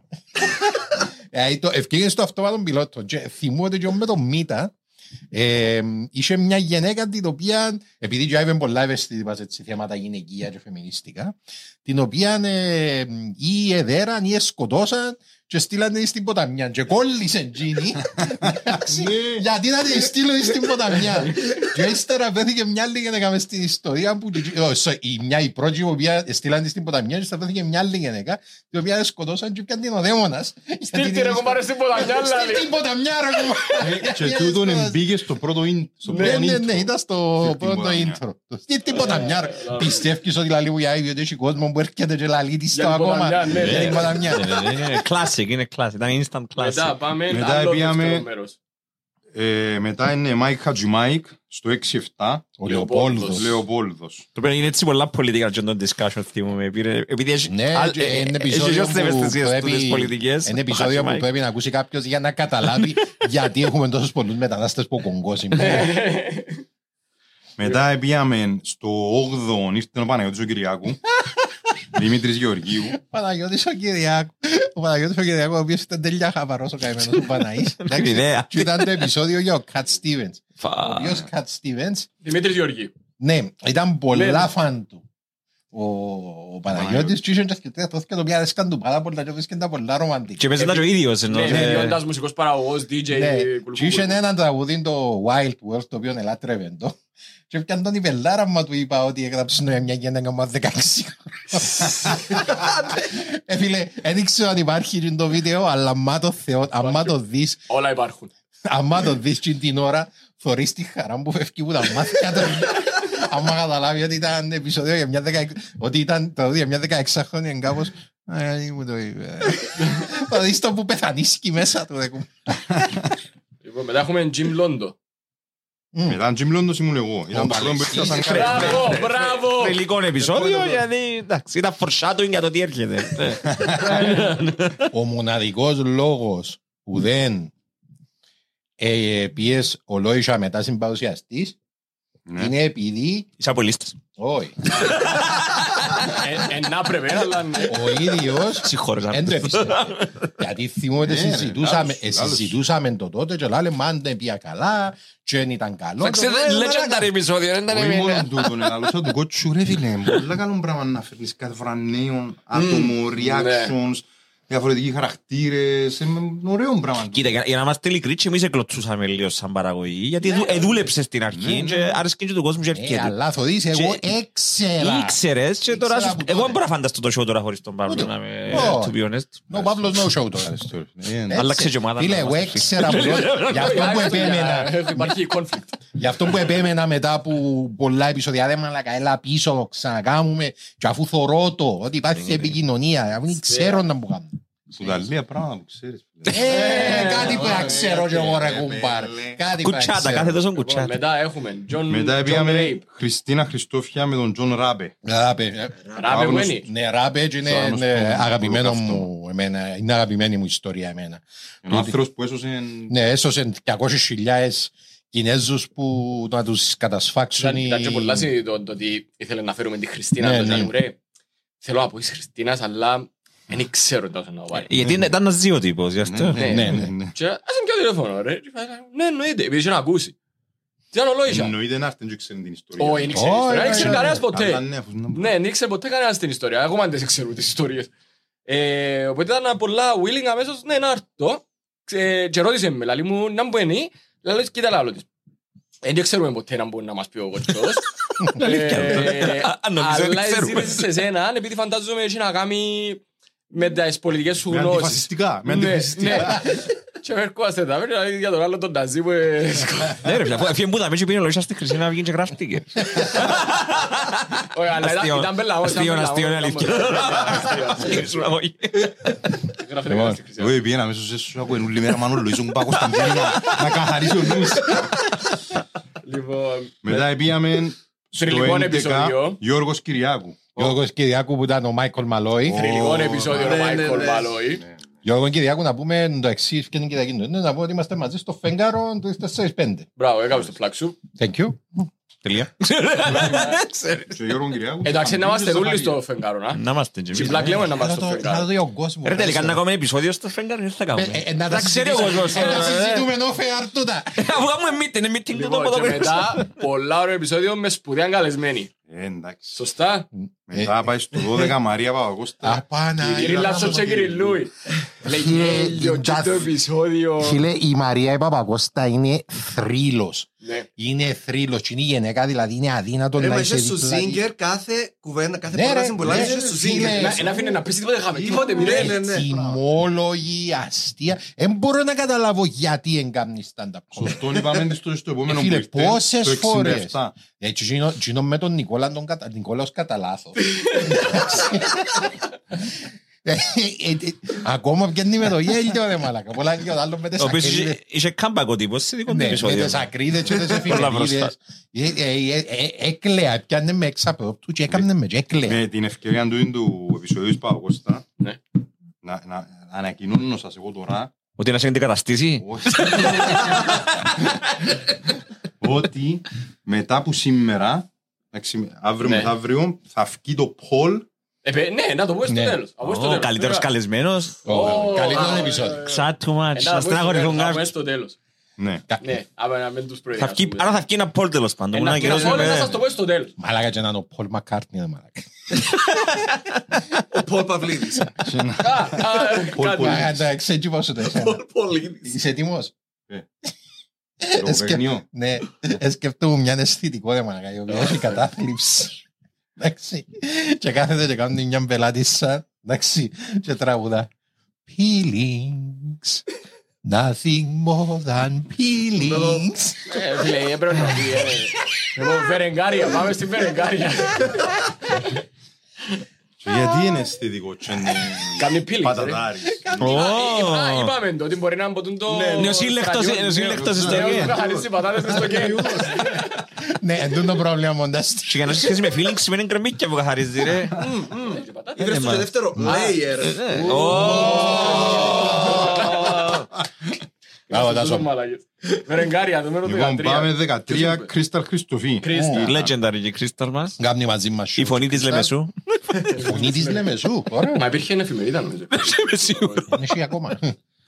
Ε, το ευκαιρία στο αυτόματο πιλότο. Και θυμούνται και με τον Μίτα, ε, είχε μια γυναίκα την οποία, επειδή και είπε πολλά ευαίσθητη είπα, έτσι, θέματα γυναικεία και φεμινιστικά, την οποία ε, ή εδέραν ή σκοτώσαν και στείλαν την στην ποταμιά και κόλλησε εκείνη. Εντάξει, γιατί να την στείλουν στην ποταμιά. Και ύστερα βρέθηκε μια άλλη γυναίκα μες στην ιστορία που ω, σο- η, μια, η πρώτη που στείλαν την στην ποταμιά και ύστερα βρέθηκε μια άλλη γυναίκα την οποία σκοτώσαν και πιάνε την ο δαίμονας. Στείλτε ρε κομπάρε στην ποταμιά, Στείλ λάλη. την ποταμιά ρε κομπάρε. Και τούτον εμπήγε στο πρώτο in- στο Ναι, πρώτο ναι, intro. ναι, ήταν στο Στείλ την πρώτο ποταμιά. intro. Στείλ την ποταμιά ρε. Πιστεύεις ότι λαλεί που η Άιβη ότι έχει κόσμο που έρχεται και λαλεί της Για το την ακόμα. ποταμιά, ναι, Για την ναι. ποταμιά. Classic classic, είναι classic. Ήταν instant classic. Μετά πάμε Μετά άλλο πήγαμε- δεύτερο μέρος. Ε, μετά είναι Μάικ Χατζημάικ στο έξι επτά. Ο Λεοπόλδος. Λεοπόλδος. Το πρέπει να είναι έτσι πολλά πολιτικά και τον discussion θυμούμε. Επειδή έχει Ναι, άλλ- και ε, είναι έχει επεισόδιο και που ευαισθησίες πρέπει- στις πολιτικές. είναι επεισόδιο που πρέπει να ακούσει κάποιος για να καταλάβει γιατί έχουμε τόσους πολλούς μετανάστες που Κονγκό σήμερα. Μετά πήγαμε στο όγδοο, ήρθε ο Παναγιώτης ο Κυριάκου. Δημήτρης Γεωργίου. Παναγιώτης ο Κυριάκου. Ο Παναγιώτης ο Κυριάκου, ο οποίος ήταν τελειά χαβαρός ο καημένος ο Παναής. Εντάξει, ιδέα. και ήταν το επεισόδιο για ο Κατ Στίβενς. Ο Φα- οποίος Κατ Στίβενς, Δημήτρης Γεωργίου. ναι, ήταν πολλά Ναι. φαν του. Ο, ο Παναγιώτης και είχε και σκεφτεί το πια αρέσκαν του πάρα πολλά και βρίσκαν τα πολλά ρομαντικά. Και παίζει τα και ο ίδιος ενώ. Ναι, ε, ιδιώντας μουσικός παραγωγός, ντι τζέι, Ναι, κουλκού, και είχε κουλκού. έναν τραγούδι το Wild World το οποίο ελάτρευε το. Και έπιαν τον η πελάρα μου του είπα ότι έγραψε μια γέννα μου δεκαέξι. Ε, φίλε, δεν ήξερα αν υπάρχει το βίντεο, αλλά άμα το θεώ, άμα το δεις, Όλα υπάρχουν. άμα το δεις και την ώρα, θωρείς τη χαρά που φεύγει που τα μάθηκα το. Άμα καταλάβει ότι ήταν επεισόδιο για μια δεκαέξι, ότι ήταν τραγούδι για μια δεκαεξάχρονη κάπως, «Α, μου το είπε». Θα δεις το που πεθανίσκει μέσα του. δεκου. Λοιπόν, μετά έχουμε Jim Londo. Μετά Jim London ήμουν εγώ. Ήταν το πρώτο που ήρθα σαν κάτι. Μπράβο, μπράβο. Θελικό επεισόδιο, γιατί εντάξει, ήταν foreshadowing για το τι έρχεται. Ε. Ο μοναδικός λόγος που δεν ε, πιες ο Λόισα μετά συμπαρουσιαστής Ναι. είναι επειδή Είσαι απολύστης. όχι, Ε, ε, να πρέπει, αλλά ναι. ο ίδιος Συγχώρησα. δεν το έπισε. Γιατί θυμόμαι ότι Ναι, ρε, συζητούσαμε, λάλος, ε, λάλος. συζητούσαμε το τότε και λέμε αν δεν πήγα καλά και δεν ήταν καλό. Εντάξει, το- δεν- legendary επεισόδιο, δεν ήταν Όχι εμένα. μόνο τούτο, ναι, αλλά του κότσου ρε φίλε, πολλά καλό πράγμα να φέρνεις κάθε φορά νέων άτομο, reactions, διαφορετικοί χαρακτήρες, είναι ωραίο πράγμα. Κοίτα, για, για να είμαστε ειλικροί, και εμείς εκλωτσούσαμε λίγο σαν παραγωγή, γιατί δου- εδούλεψε στην αρχή και άρεσε και του κόσμου και Ε, έρχεται. αλλά θα δεις, εγώ Και- έξερα. Ήξερες και τώρα Ήξερα σου... από Εγώ τότε. δεν μπορώ να φανταστώ το show τώρα χωρίς τον Παύλο, Ούτε. να είμαι Ω. to be honest. Ο Παύλος no show τώρα. Ε, Άλλαξε και ομάδα, Φίλε, να εγώ είμαστε έξερα από τότε. Γι' αυτό που επέμενα. Ε, Υπάρχει conflict. Γι' αυτό που επέμενα μετά από πολλά επεισόδια, δεν μαλακα, έλα πίσω, ξανακάμουμε και αφού θωρώ το, ότι υπάρχει επικοινωνία, αφού δεν ξέρω να μου κάνω. Που τα λίγα πράγματα που ξέρεις. Ε, κάτι που να ξέρω και εγώ ρε κουμπάρ. Κάτι που να Κουτσάτα, ξέρω. κάθε τόσο Λοιπόν, κουτσάτα. μετά έχουμε John Μετά John πήγαμε Rape. Χριστίνα Χριστόφια με τον Τζον Ράπε. Ράπε, ε, Ράπε μου είναι. ναι, ράπε και είναι Στο άγνωστο ε, αγαπημένο αυτό. μου, εμένα, είναι αγαπημένη μου ιστορία εμένα. Ο άνθρωπος που έσωσε... Ναι, έσωσε διακόσιες χιλιάδες Κινέζους που να τους κατασφάξουν Ήταν ήταν και πολλά συ- το το ότι ήθελε να φέρουμε τη Χριστίνα. Ναι, το ναι. ήταν, ρε, θέλω να πω της Χριστίνας, αλλά δεν ξέρω τόσο να βάλει. Γιατί είναι- ήταν ένας δύο τύπος, γι' αυτό. Ναι, ναι, ναι. Και ας είναι πιο τηλέφωνο, ρε. Και είπα, ναι, εννοείται, επειδή είχε να ακούσει. Τι ήταν ο Λόισα. Εννοείται να έρθει και ξέρει την ιστορία. Όχι, δεν ήξερε την Όχι, ιστορία, δεν όχι, ήξερε όχι. κανένας Αλλά ποτέ. ναι, αφού είναι- Ναι, δεν ήξερε ποτέ κανένας την ιστορία. Εγώ δεν ξέρουμε τις ιστορίες. Ε, Οπότε ήταν πολλά willing αμέσως, ναι, να έρθω. Ξε- Και ρώτησε με, λαλή μου, να μου είναι, λαλή, κοίτα λάλο της. Δεν ξέρουμε ποτέ να μπορεί να μας πει ο κοτσός. Αλήθεια, Ε, α, α, νομίζω ότι Αλλά ξέρουμε. ζήτησε σε εσένα, επειδή φαντάζομαι έχει να κάνει με τις πολιτικές σου Με γνώσεις. αντιφασιστικά. Με Ναι, αντιφασιστικά. ναι. Και με ερχόμαστε τα μέρα για τον άλλο τον Ταζί που... ε, Ναι ρε φίλε, αφού έφυγε που τα μέτσι πήγαινε ο Λόισας στη Χριστίνα να βγει και γράφτηκε. Όχι, αλλά ήταν- Αστείο. ήταν πελαγός. ήταν Αστείο, αστείο, είναι πελαγός, αλήθεια. ήταν Ήσουν από εκεί. Γράφεται Λοιπόν, καλά στη Χριστίνα. Εγώ πήγαινα μέσα σε σου ακούω όλη μέρα Μανώλο, ήσουν πάω στον πύλη να- να καθαρίσει ο νους. Λοιπόν, Μετά πήγαμε στο Θρυλικό έντεκα επεισόδιο. Γιώργος Κυριάκου. Γιώργος Κυριάκου που ήταν ο Μάικολ Μαλόι. θρυλικό επεισόδιο ο ναι, ναι, Μάικολ ναι. Μαλόι. Γιώργο Κυριάκου να πούμε το εξής και την Κυριακή. Είναι να πω ότι είμαστε μαζί στο Φέγγαρο το τέσσερα πέντε. Μπράβο, έκαμε το πλάκ σου. Thank you. Τελεία. Και ο Γιώργο Κυριάκου. Εντάξει, να είμαστε όλοι στο φεγγάρο, να. Να είμαστε και Και εμείς. πλάκ λέμε να είμαστε Θα στο το- θα το φεγγάρο. δει ο κόσμος. Ρε τελικά να κάνουμε επεισόδιο στο φεγγάρι, δεν θα κάνουμε. Ε, ε, να Τα ξέρει ο συζητήσουμε- κόσμος. ε, Να ε, συζητούμε ενώ φεαρτούτα. Αφού κάνουμε meeting, είναι meeting του Λοιπόν, τόπο και το μετά, πολλά ωραίο επεισόδιο με σπουδαία καλεσμένη. Ε, εντάξει. Σωστά. Μετά πάει στο δώδεκα Μαρία Παπακώστα. Απάνα. Κύριε Λάψο και κύριε Λούι. Λέει γέλιο και το επεισόδιο. Φίλε, η Μαρία η Παπακώστα είναι θρύλος. Ναι. Είναι θρύλος. Και είναι η γυναίκα, δηλαδή είναι αδύνατο Ρε, να μα είσαι είσαι στο δίπλα. Singer κάθε κουβέντα, κάθε Ναι, ρε, πρόταση που ναι, λάβεις ρε, είσαι στο φίλε. Singer. Να- Να αφήνει να πεις τίποτε χάμε. Τίποτε, Ναι, μηδέν. ναι, ναι. Τιμόλογη, αστεία. Δεν μπορώ να καταλάβω γιατί εγκάμνει stand-up comedy. Σωστόν είπαμε της στο στο επόμενο Ε, φίλε, που ήρθε, πόσες το εξήντα φορές. επτά. Έτσι, γίνω, γίνω με τον Νικόλα, τον κατα... Νικόλαος κατά λάθος. Ακόμα πιάνει με το γέλιο, ρε μαλάκα. Πολλά και ο άλλος με τις Ο οποίος ακρίδες. είχε- είχε κάμπακο τύπος σε δικό του Ναι, με επεισόδιο. τις ακρίδες και τις Πολλά εφημερίδες. μπροστά. Ε, ε, ε, ε, Έκλαια, πιάνε με εξαπρόπ του και έκαμε με και έκλαια. Με την ευκαιρία του του επεισοδίου του Παπακώστα, Ναι. να να ανακοινώνω σας εγώ τώρα Ότι να σε αντικαταστήσει. ότι- ότι μετά από σήμερα, εντάξει, αύριο Ναι. μεθαύριο, θα βγει το poll. Ε, παι- Ναι, να το πω στο Ναι. τέλος. Να το πω στο Ο τέλος. καλύτερος Βέβαια. καλεσμένος. Ω, Καλύτερο α, επεισόδιο. ε, Ξάτου ε, μάτς. να το Να πω στο στεναχωρηθούν τέλος, να το πω κάποιοι. στο τέλος. Ναι. Ναι, άμα να μην τους Θα βγει- προετοιμάσουμε. Άρα θα βγει ένα πόλ τέλος πάντων. Ε, Μπορεί να να βγει ένα ακυρώσουμε, πόλ, να ε. σας το πω στο τέλος. Μαλάκα και να είναι ο Πολ Μακκάρτνι, ρε μαλάκα. Ο Πολ Παυλίδης. Α, α, κάτι. Μαλάκα, εντάξει, έτσι πώς σου το εσένα. Πολ Πολίδης. Είσαι έτοιμος? Το παιχνιό. Ναι, ε, σκέφτομαι μια αισθητικό, ρε μαλάκα, η οποία έχει κατάθλιψη. Εντάξει. Και κάθεται και κάνει μια πελάτισσα, εντάξει, και τραγουδά. Peelings, nothing more than peelings. Ε, φίλε, έπρεπε να πει. ε. Λοιπόν, Φερενγκάρια, πάμε στη Φερενγκάρια. Και γιατί είναι αισθητικό και είναι Κάνει peelings, πατατάρις. Ω. Είπα- Είπαμε το ότι μπορεί να μπουν το... Νεοσύλλεκτος- στρατιώτη. νεοσύλλεκτος Ναι, ιστορία. ναι, να χαρίσει πατάτες μες στο κέντρο. Ναι, εντούν το πρόβλημα μοντάς. Και για να σε σχέση με feelings σημαίνει κρεμμύκια που καθαρίζει ρε. Ήβρες το και δεύτερο layer. Μπράβο, Τάσο. Φερενγκάρια, το μέρο Λοιπόν, δεκατρία. πάμε δεκατρία, Κρίσταλ Χριστοφή. Κρίστα. Legendary και Crystal μας. Κάμνη μαζί μας. Η φωνή της Λεμεσού. Η φωνή της Λεμεσού. Ωραία. Μα υπήρχε εφημερίδα νομίζω. Είναι εσύ ακόμα.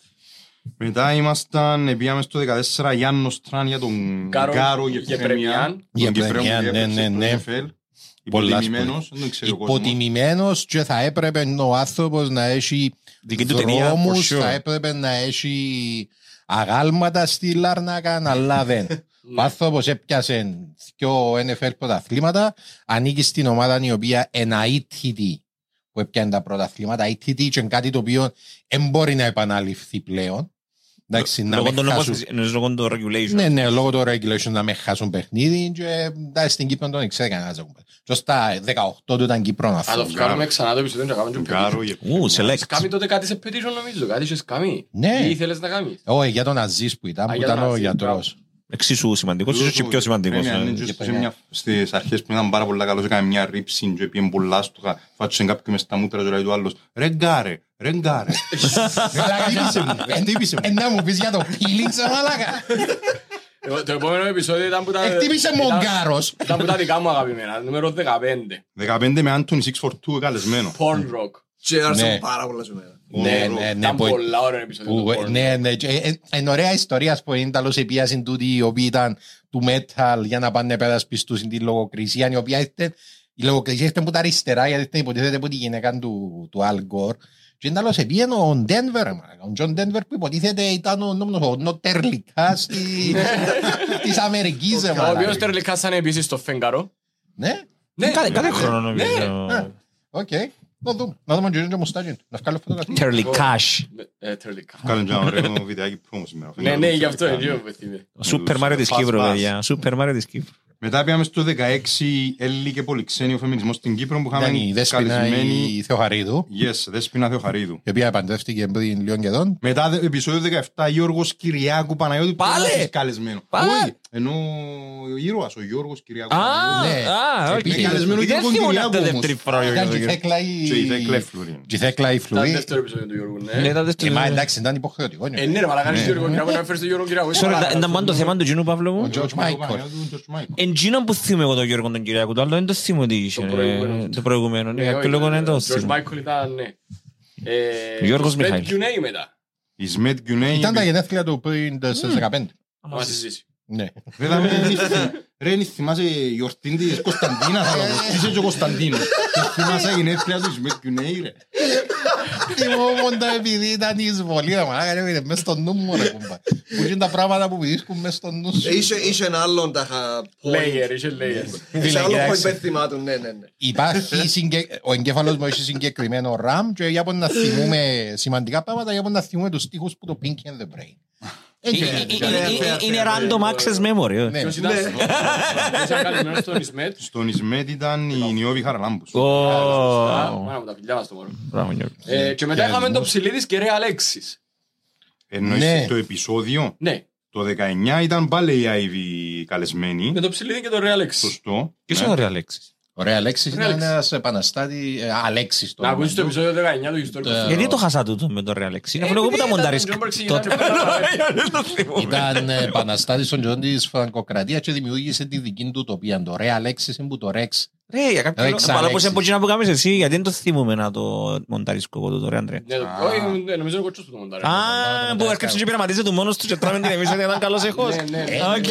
Μετά ήμασταν, πήγαμε στο δεκατέσσερα Γιάννος Τραν για τον Κάρο Γκάρο Γεπρεμιάν. Τον Κυπρέο Γεπρεμιάν, που ναι, έπαιξε ναι, στο ναι. Εν Εφ Ελ. Πολλά Υποτιμημένος, δεν ξέρει ο κόσμος. Υποτιμημένος και θα έπρεπε ο άνθρωπος να έχει Δική του ταινία, δρόμους, for sure. θα έπρεπε να έχει αγάλματα στη Λάρνακα, αλλά δεν. Ο άνθρωπος έπιασε δυο Εν Εφ Ελ πρωταθλήματα, ανήκει στην ομάδα η οποία είναι άι τι τι που έπιανε τα πρωταθλήματα. άι τι τι και είναι κάτι το οποίο δεν μπορεί να επαναληφθεί πλέον. Εντάξει, να Λόγω με των χάσουν. νομοθεσι- εννοείς λόγω των regulation. Ναι, ναι, λόγω του regulation να με χάσουν παιχνίδι και εντάξει, στην Κύπρο τον ξέρει κανένας. Και στα δεκαοκτώ του ήταν Κύπρο να Α, το φύγει. βγάλουμε ξανά το επεισόδιο και να κάνουμε Τον και Γκάρο Ου, Γεπρεμιάν. select. Κάμει τότε κάτι σε petition νομίζω, κάτι είχες κάνει. Ναι. Τι ήθελες να κάνεις. Όχι, για τον Αζής που ήταν, Α, που για ήταν τον ο Αζής, γιατρός. Εξίσου σημαντικός, ίσως και πιο σημαντικός. Γεπρεμιάν, ε. και σε μια- Στις αρχές που ήταν πάρα πολλά καλός, έκανε μια ρήψη και πήγαινε πολλά στο κα- φάτσεν κάποιον μες στα μούτρα και λέει του άλλος «Ρε Γκάρε, ρε Γκάρε». Χτύπησε μου, χτύπησε μου. Ε, να μου πεις για το peeling, σε μαλάκα. Εγώ- Το επόμενο επεισόδιο ήταν που τα... Ε, χτύπησε μου ο ήταν- Γκάρος. Ήταν που τα δικά μου αγαπημένα, νούμερο δεκαπέντε. δεκαπέντε με Άντωνη έξι φορ δύο καλεσμένο. Porn Rock. Και άρεσαν Ναι. πάρα πολλά σε μένα. Ναι, ναι, ναι. Ήταν που- πολλά ωραία επεισόδιο που- του Porn Ναι, Rock. ναι. και, ε, ε, Είναι ωραία ιστορία ας πούμε, είναι τέλος επίασαν τούτοι οι οποίοι ήταν του metal για να πάνε πέρασπιστούς την λογοκρισία, η οποία ήταν η λογοκρισία ήταν που τα αριστερά γιατί ήταν υποτίθεται που τη γυναίκα του, του Al Gore. Και είναι τέλος επίαν ο Denver, μαλάκα. ο John Denver που υποτίθεται ήταν ο νόμος ο Νοτέρλικας της- της Αμερικής. ρε, Ο οποίος μαλάκα. τερλικάσανε επίσης στο Φέγγαρο. Ναι, Ναι, Κάθε- Κάθε ναι, χρόνο ναι. νομίζω. οκ. Να δούμε. Να δούμε και το μουστάκι του. Να βγάλω φωτογραφία. Terly Cash. Ε, τερλικά. Κάνε ένα ωραίο βιντεάκι πρόμο σήμερα. Ναι, ναι, γι' αυτό είναι. που θυμάμαι. Ο Super Mario της Fast Κύπρου, Pass. παιδιά. Super Mario της Κύπρου. Μετά πήγαμε στο δεκαέξι Έλλη και πολυξένιο φεμινισμό στην Κύπρο που Ήταν η είχαμε Δέσποινα καλεσμένη. η Θεοχαρίδου, Yes, Δέσποινα Θεοχαρίδου. η οποία παντρεύτηκε πριν λίγο καιρό. Μετά δε- επεισόδιο δεκαεπτά Γιώργος Κυριάκου Παναγιώτη που Πάλι! είναι καλεσμένο. Πάλι! Όχι, ενώ ο ήρωας, ο Γιώργος Κυριάκου Α, Παναγιώτη. Ναι. α, οκ. Επίσης, καλεσμένο και Δεν τον θυμόμουν Κυριάκου τα όμως. δεύτερη φορά. Ήταν Γιώργο. και η Θέκλα η... Και η Θέκλα Φλουρίνη. Και η Θέκλα η Ήταν Φλουρή. δεύτερο επεισόδιο του Γιώργου, Ναι, ναι. ήταν Ε, δεύτερη. μα εντάξει, ήταν υποχρεωτικό. Ε, ναι, ρε, μαλάκα, είναι Γιώργο Κυριακό, να φέρεις τον Γιώργο Κυριακό. Sorry, ήταν μόνο το θέμα του Γιώργου Παύλου μου. Ο George Michael. Εντζίνον που θυμούμαι εγώ τον Γιώργο τον Κυριακού, το άλλο δεν το θυμούμαι ότι είχε. Το προηγούμενο. ε, Το προηγούμενο, ναι, Ναι, για όχι, ποιο λόγο δεν το ο George θυμούμαι. Michael ήταν, ναι. Ε, Γιώργος το Sped Μιχαήλ. Q&A μετά. Η Σμέτ Γκιουνέη. Ήταν τα γενέθλια του πριν στις δεκαπέντε. Να μας συζήσει. Ναι. Ρε, δάμε, δεν θυμ- Ρε, δεν θυμάσαι η γιορτή της Κωνσταντίνας, αλλά πως είσαι και ο Κωνσταντίνος. Δεν θυμάσαι η γενέθλια του Σμέτ Γκιουνέη, ρε. Θυμόμουν τα επειδή ήταν η εισβολή. ρε, μαλάκα, ρε, μες στο νου μου, ρε, κουμπά. Που είναι τα πράγματα που βρίσκουν μες στο νου σου. Ε, Είχε είχε ένα άλλον ταχα Layer, είχε layers. Είχε άλλο κοιτάξτε. point πέθυμάτων, ναι, ναι, ναι. Υπάρχει συγκε- ο εγκέφαλος μου έχει συγκεκριμένο RAM και για να θυμούμε σημαντικά πράγματα, για να θυμούμε τους στίχους που το Pinky and the Brain. Είναι random access memory. Ποιος ήταν στο- ποιος ήταν καλεσμένος στον Ισμέτ. Στον Ισμέτ ήταν η Νιώβη Χαραλάμπους. Α, μάνα μου τα φιλιά μας το μόνο. Μπράβο, Νιώργο. Ε, Και μετά είχαμε το Ψηλίδης και Ρε Αλέξης. Εννοείς Ναι. το επεισόδιο. Ναι, Το δεκαεννιά ήταν πάλι η Άιβη καλεσμένη. με το Ψηλίδη και το Ρε Αλέξη. Σωστό. Ποιος Ναι. είναι ο Ρε Αλέξης? Ωραία, Αλέξης Ωραία, ήταν Αλέξη. ένας επαναστάτη, ε, Αλέξης το Να όνομα ακούσεις το του. επεισόδιο δεκαεννιά του ιστορικού. Ε, Γιατί το χάσα τούτο με τον Ρε Αλέξη? Είναι εγώ που τα μονταρίσκα. Τότε. Ήταν επαναστάτης των τζιών της Φραγκοκρατίας και δημιούργησε τη δική του τοπία. Το Ρε Αλέξης είναι που το Ρεξ. Ρε, για κάποιον Ρεξ λόγο. Αλλά πώς Αλέξης. είναι που κάνεις εσύ, γιατί δεν το θυμούμε να το μονταρίσκω εγώ το ρε Αντρέ. Ναι, το- όχι, ε, νομίζω είναι ο κοτσός που το μοντάρει. Α, που έρχεται και πειραματίζεται του μόνος του και τράμε την εμείς ότι ήταν καλός εχώς. Ναι, ναι. Ε, Οκ.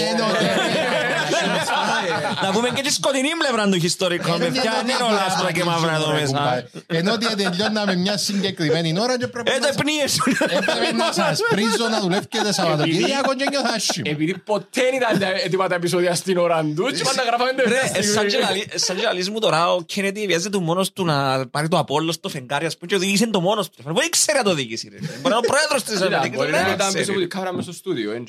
Να πούμε και τη σκοτεινή πλευρά του ιστορικού. Παιδιά, δεν είναι όλα άσπρα και μαύρα εδώ μέσα. Ενώ ότι τελειώναμε μια συγκεκριμένη ώρα και πρέπει Ε, το να- επνίες σου. έπρεπε να σας πρίζω να δουλεύετε Σαββατοκύριακο και νιώθω άσχημα. Επειδή ποτέ δεν ήταν έτοιμα τα επεισόδια στην ώρα του και πάντα γράφαμε Ρε, τελευταία ε, σαν και στιγμή. λαλεί- σαν και λαλείς μου τώρα ο Κέννετι βιάζεται μόνος του να πάρει το Απόλλω στο φεγγάρι ας πούμε και οδηγήσε το μόνος του. Δεν ξέρει να το οδηγήσει ρε. Μπορεί να είναι ο πρόεδρος της Κοίτα, Αμερικής. μπορεί δεν να ήταν ξέρει. πίσω από την κάμερα μες στο στούντιο, έντζε.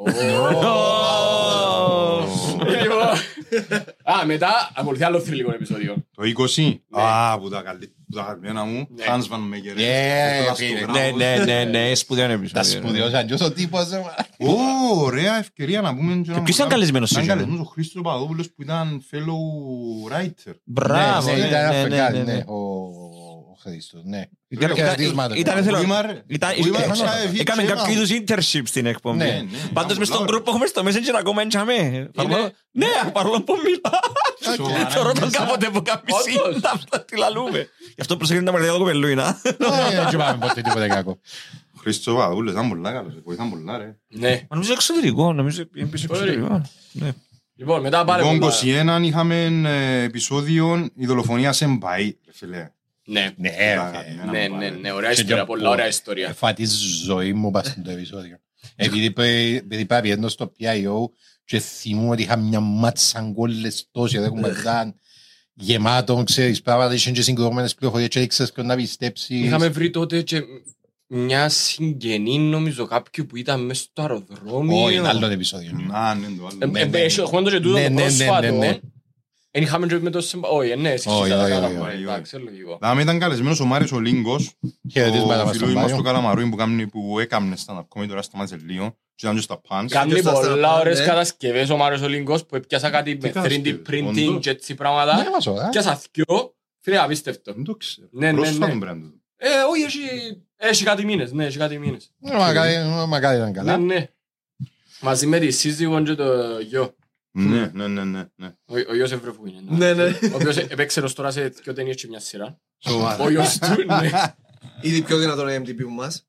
Λοιπόν, α, μετά ακολουθεί άλλο θρυλικό επεισόδιο. Το είκοσι. Α, που τα καλή- που τα αγαπημένα μου. Ναι. Hans Van Meegeren. Ναι, Το φίλε. πλαστογράμμος. Ναι, ναι, ναι, ναι, σπουδαίο Τα επεισόδιο. σπουδαιώσαν και όσο τύπος. ε, Ω, ωραία ευκαιρία να πούμε. Και ποιος ήταν καλεσμένος Ήταν σήμερα? καλεσμένος ο Χρήστος Παπαδόπουλος που ήταν fellow writer. Μπράβο, Ναι, ναι, ήταν ναι, ναι, Αφρικάνη, ναι, ναι, ναι. ο ο Χρήστος, ναι. Ήταν- Χαιρετίσματα. ήταν- Θέλω- Πού είμαι, ρε? Ήταν- Πού είμαι, ε, ρε? Έκαμε Ξέρω. κάποιο είδους internship στην εκπομπή. Ναι, ναι. Πάντως μες στον Πολλά γκρουπ έχουμε στο Messenger ακόμα έντιαμε. Παρόλο- Ναι, παρόλο που μιλά. Σοβαρά, Θεωρώ τον μέσα. κάποτε που κάνει Όντως. σύνταυτα τι λαλούμε. Γι' αυτό προσέχει να μαρτυρία το κοπελούινα. Ε, Δεν πάμε ποτέ τίποτε κακό. Ο Χρήστος Παπαδόπουλος ήταν πολλά καλός. Βοηθάν πολλά ρε. Ναι. Νομίζω εξωτερικό, νομίζω είναι πίσω Ωραία. εξωτερικό. Ναι. Λοιπόν, μετά πάλι. Λοιπόν, πολλά- είκοσι ένα είχαμε ε, επεισόδιο «Η δολοφονία σε Μπαΐ». Ρε φίλε. Ναι, Ναι, Τα ρε. αγαπημένα ναι, μου ναι, πάρα. ναι, ωραία Και ιστορία, και πολλά ο- ωραία ιστορία. Έφα τη ζωή μου πας στο επεισόδιο. Επειδή παι- επειδή πάει πιένω στο πι άι ο και θυμούμαι ότι είχα μια μάτσα γκόλες τόσοι, δεν έχουμε ήταν γεμάτο, ξέρεις, πράγματα, είχαν και συγκεκριμένες πληροφορίες και ήξερες ποιον να πιστέψεις. Είχαμε βρει τότε και μια συγγενή, νομίζω, κάποιου που ήταν μέσα στο αεροδρόμιο. Όχι, είναι άλλο επεισόδιο. Α, ναι, το άλλο. Ε, Ναι, ε, ναι. Έχουμε το και τούτο Ναι, το ναι, ναι, πρόσφατο. ναι, ναι. Εν είχαμε και με το συμπα... Όχι, ε, ναι, εσύ Όχι, ξέρεις, όχι, καλά, όχι, καλά, όχι. εντάξει, λογικό. Δάμε ήταν καλεσμένος ο Μάριος ο Λίγκος, Χαιρετίσματα ο μας στον φίλος μας Μάριο. του Καλαμαρούι που κάνει- που έκαμνε stand-up comedy, τώρα σταμάτησε λίγο. Και ήταν και στα punch. Κάνει Και στα πολλά στραπά, ωραίες ναι. κατασκευές ο Μάριος ο Λίγκος που έπιασα κάτι με κατασκευές, θρι ντι printing όντως. και έτσι Ναι, πράγματα. μας ωραία. Πιάσα δυο, φίλε, απίστευτο. Δεν το ξέρω. Ναι, ναι, Πρόσφατο ναι. πρέπει να το δω. Ε, όχι, έχει- έχει κάτι μήνες, ναι, έχει κάτι μήνες. Ε, μακάρι- Μακάρι ήταν Ναι, καλά. ναι. Μαζί με τη σύζυγο και το γιο. Ναι, ναι, ναι, ναι, ναι. Ο, ο γιος Ευρώ που είναι. Ναι, ναι. Ο οποίος έπαιξε ως τώρα σε δυο ταινίες και μια σειρά. Σοβαρά. Ο γιος του, ναι. Ήδη πιο δυνατόν εμ ντι πι που μας.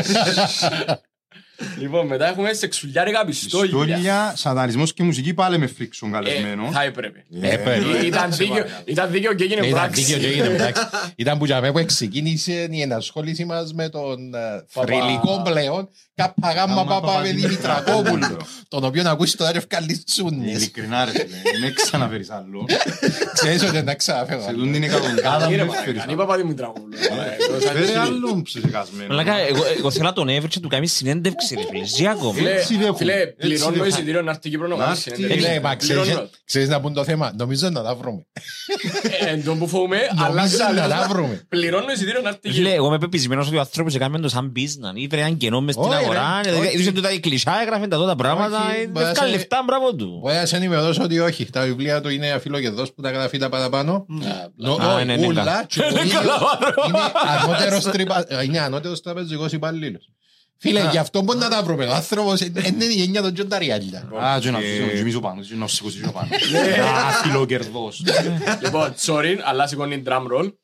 Λοιπόν, μετά έχουμε σεξουλιάρικα πιστόλια. Πιστόλια, σατανισμός και μουσική πάλι με φρίξον Ε, καλεσμένο. θα έπρεπε. Ε, Έπρεπε. Ήταν δίκαιο- Ήταν δίκαιο και έγινε Ναι, ήταν πράξη. δίκαιο και έγινε πράξη. Ήταν που για μένα που ξεκίνησε η ενασχόληση μας με τον ε, θρυλικό πλέον κάπα γάμμα παπα Δημητρακόπουλο, τον οποίο ακούσει τώρα και ευκαλείς τσούνες. Ειλικρινά ρε φίλε, δεν ξαναφέρεις άλλο. Ξέρεις ότι δεν ξαναφέρω. Σε τούν την εκατογκάδα Είναι μου πάλι, έφερες κανεί άλλο. Παπαδημητρακόπουλο. Φέρε άλλον ψυχασμένο. Μαλάκα, εγώ- εγώ θέλω να τον έβρει και του κάνει συνέντευξη ρε φίλε. Ζει ακόμα. Φίλε, Έτσι δεν φίλε, έχουν. πληρώνω Έτσι δεν εισιτήριο να έρθει Κύπρο να Να κάνει έρθει. συνέντευξη. Ε, μα ξέρεις- Πληρώνω. Ξέρεις να πούν το θέμα. Νομίζω να τα βρούμε. Ε, Εν τον που φοβούμαι, αλλά Νομίζω να τα ξανά, βρούμε. πληρώνω εισιτήριο να έρθει Φίλε, Κύπρο. εγώ είμαι πεπισμένος ότι ο άνθρωπος έκαμε το σαν business. Ήβρε έναν κενό μες στην Όχι, ρε. αγορά. Όχι. Είδουσε τούτα οι κλισιά, έγραφε τα τότα πράγματα. Όχι, ε, μπορεί να Έφκανε σε- λεφτά, μπράβο του. Μπορεί να σε ενημερώσω ότι όχι. Τα βιβλία του είναι αφιλογεδός που τα γράφει τα παραπάνω. Νο- Α, όχι, ναι, ναι, ούλα, καλά. και ο ίδιος είναι ανώτερος τρυπα- ε, είναι ανώτερος τραπεζικός υπαλλήλος. Φίλε, γι' αυτό μπορεί να τα βρούμε. Ο άνθρωπος είναι η γενιά των Τζονταριάλια. Α, και να αφήσω να γυμίσω πάνω, και να σηκώσει πιο πάνω. Α, φιλοκερδός. Λοιπόν, sorry, αλλά σηκώνει drum roll.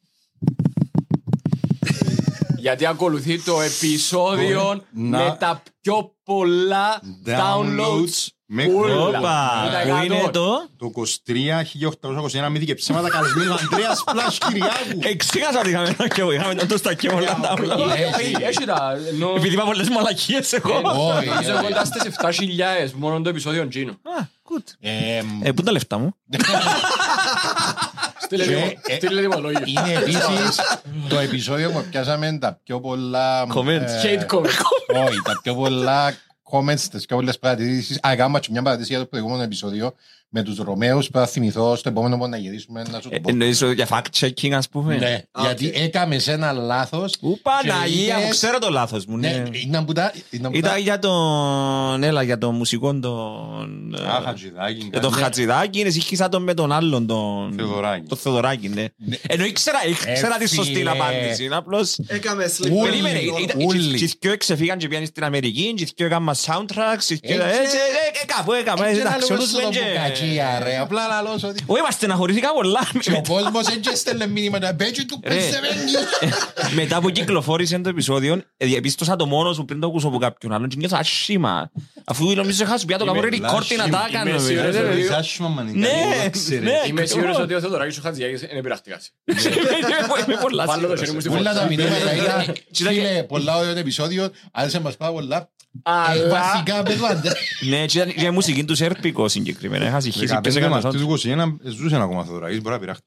Γιατί ακολουθεί το επεισόδιο Να- με τα πιο πολλά downloads. Μέχρι Ούλα. Όπα, Ήταν πού είναι εκατό. το? το είκοσι τρία χίλια οκτακόσια είκοσι ένα μύθι και ψέματα καλεσμένου Ανδρέας Πλάς Κυριάκου. Εξήγασα ότι είχαμε ένα και εγώ, είχαμε το στα και όλα τα όλα. Έχει- Έχει τα... ενώ- Επειδή είπα πολλές μαλακίες εγώ. Όχι, Νομίζω όχι. κοντά στις επτά χιλιάδες μόνο το επεισόδιο Gino. Α, good. Εμ, Ε, πού είναι τα λεφτά μου? Στείλε Και, δημο- ε, στείλε δημολόγιο. Είναι επίσης το επεισόδιο που πιάσαμε τα πιο πολλά... Comments. ε, Hate comment. Όχι, τα πιο πολλά comments, τις πιο πολλές παρατηρήσεις. Α, έκανα και μια παρατήρηση για το προηγούμενο επεισόδιο με τους Ρωμαίους που θα θυμηθώ στο επόμενο που να γυρίσουμε να σου το πω. Εννοείς για fact-checking, ας πούμε. Ναι, γιατί έκαμε σε ένα λάθος. Ου, Παναγία μου, ξέρω το λάθος μου. Ναι, ήταν που τα... Ήταν για τον, έλα, για τον μουσικό τον... Α, Χατζηδάκη. Για τον Χατζηδάκη, εσύ χύσα τον με τον άλλον, τον Θεοδωράκη. τον Θεοδωράκη, ναι. Ενώ ήξερα, ήξερα τη σωστή απάντηση, απλώς... Έκαμε sleep. Περίμενε, Ούλοι. και δυο ξεφύγαν και πήγαν στην Αμερική, και δυο έκαναν soundtracks, και δυο... Έτσι. Έτσι, ε, κάπου έκαμε, εντάξει, όλους μεν και... ρε, απλά λαλώς ότι... Όχι, μας στεναχωρήθηκα πολλά. Και ο κόσμος έτσι έστελνε μήνυματα, «Μπέτσι του Ρε. πενσεβένιο». Μετά που κυκλοφόρησε το επεισόδιο, διαπίστωσα το μόνος μου πριν το ακούσω από κάποιον άλλον και νιώθω άσχημα. Αφού νομίζω είχα σου πει το καμπορ record να τα κάνω. Ναι, ναι. Είμαι σίγουρος ότι ο Θεοδωράκης ο Χατζηδάκης είναι πειραχτικάς. Είμαι πολλά Βάλω το σίγουρος. χέρι μου στη Όλα τα φωτιά. μηνύματα ήταν, φίλε, πολλά ωραίο επεισόδιο, άρεσε μας πάρα πολλά. Ε, Αλλά... Βασικά, παιδάντε. Ναι, και ήταν η μουσική του Σέρπικο συγκεκριμένα. Είχα συγχύσει και σε δεκαπέντε κανένα Μαρτίου του σώντ. είκοσι ένα ζούσε ακόμα Θεοδωράκης, μπορεί να πειράχτη.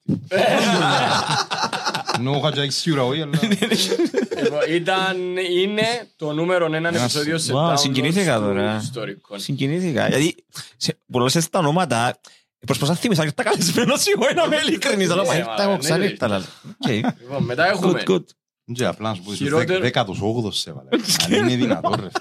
Ενώ ο Χατζηδάκης σίγουρα όχι, αλλά... Λοιπόν, ήταν, είναι το νούμερο ένα Ένας- επεισόδιο σε Wow, downloads συγκινήθηκα του τώρα. ιστορικών. Συγκινήθηκα. Γιατί σε πολλές τα ονόματα προσπαθώ να θυμηθώ και τα καλεσμένος εγώ να είμαι ειλικρινής. Αλλά Ναι, μα μα, ήρθα εγώ ναι, ξανά ναι. ήρθα. αλλά. Οκ. Λοιπόν, μετά έχουμε Good, good. Και απλά να σου πω, Χειρότερο- είσαι δέκατος όγδοος σε έβαλε. Αν είναι δυνατόν ρε.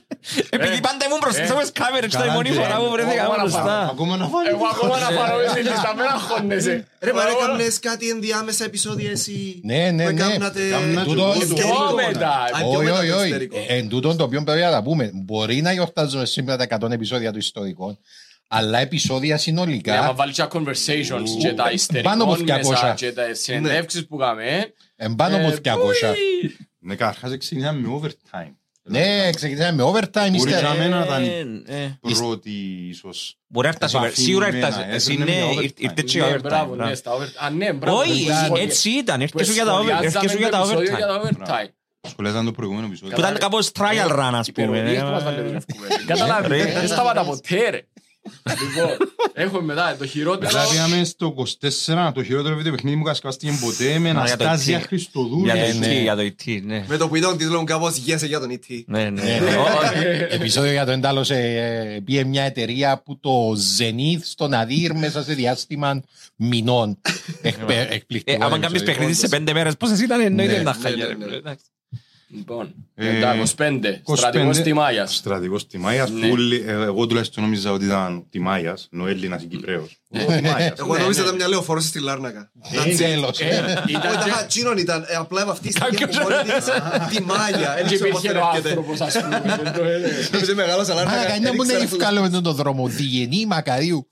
Επειδή πάντα ήμουν μπροστά στις κάμερες, ήταν η μόνη Καλά, φορά που βρέθηκα εγώ μπροστά. Ακόμα να βάλει. Εγώ ακόμα να πάρω στη λίστα, μην αγχώνεσαι. Ρε, μα έκαμνες κάτι ενδιάμεσα επεισόδια εσύ. Ναι, ναι, που ναι. έκαμνατε Κάμνα και Τούτο- εγώ. ευκαιρικό. Πιο μετά. Α, πιο Όχι, μετά όχι, το όχι. εσωτερικό. Εν τούτον το οποίο πρέπει να τα πούμε. Μπορεί να γιορτάζουμε σήμερα τα εκατό επεισόδια του ιστορικών, αλλά επεισόδια Ναι, άμα συνολικά βάλεις και conversations και τα Πάνω από ιστερικών μέσα διακόσια. και τα συνεντεύξεις που κάνουμε. εμπάνω από ε, διακόσια. πουι. Ναι, καταρχάς ξεκινάμε με overtime. Ναι, ξεκινάμε με overtime. Μπορεί ύστερα- να μην ήταν η Ε, ε. πρώτη ίσως. Μπορεί να φτάσει, Επαφή σίγουρα με έφτασε. ένα, Εσύ έφερνε ναι, μια overtime. ήρθε και Ναι, overtime. μπράβο, μπράβο. ναι, στα over- Α, ναι, μπράβο. Όχι, που έτσι ήταν. Ήρθε σου για τα over- σχολιάζαμε ήρθε σου για τα το επεισόδιο overtime. για τα overtime. Σχολιάζαν το προηγούμενο επεισόδιο. Που ήταν κάπως trial run, ας πούμε. Υπερβολίες που μας βάλετε την ευκουβέντα. Καταλάβει, δεν σταματά ποτέ ρε. Λοιπόν, έχουμε μετά το χειρότερο. Μετά πήγαμε στο είκοσι τέσσερα, το χειρότερο βίντεο παιχνίδι μου κασκάστηκε ποτέ με Α, για το Αναστάζια ι τι. Χριστοδούλου. Για το Ναι, ι τι, ναι. για το ι τι, ναι. Με το που ήταν τίτλο μου κάπως «Γεια σε για τον ι τι». Ναι, ναι. Ναι, ναι. Επεισόδιο για το εντάλλος ε, πήγε μια εταιρεία που το Zenith στον Αδύρ μέσα σε διάστημα μηνών. Εκπε- Ε, Εκπληκτικό. άμα κάνεις επεισόδιο. παιχνίδι σε πέντε μέρες, πόσες ήταν, εννοείται Ναι, να ναι, χάλια. ναι, ρε, ναι. εντάξει. Λοιπόν, Ε, μετά είκοσι πέντε, είκοσι στρατηγός πέντε. Τιμάγιας. Στρατηγός Τιμάγιας, Ναι. που όλοι- ε, εγώ τουλάχιστον νόμιζα ότι ήταν Τιμάγιας, ενώ Έλληνας ή Κυπρέος. Ο Τιμάγιας. Εγώ Ναι, νόμιζα ναι. ήταν μια λεωφόρος στη Λάρνακα. Ε, τέλος. Ήταν Όχι, τα και- χατσίνον ήταν. ε, Απλά βαφτίστηκε Κάποιος- από μόνη της τη Μάγια. και Έτσι όπως υπήρχε τον ο έρχεται. άνθρωπος, ας πούμε. δεν το έλεγε. Επειδή μεγάλωσα Λάρνακα. Άρα κανένα μου έριξα να ένα ευκάλω με τον δρόμο. Διγενή Μακαρίου.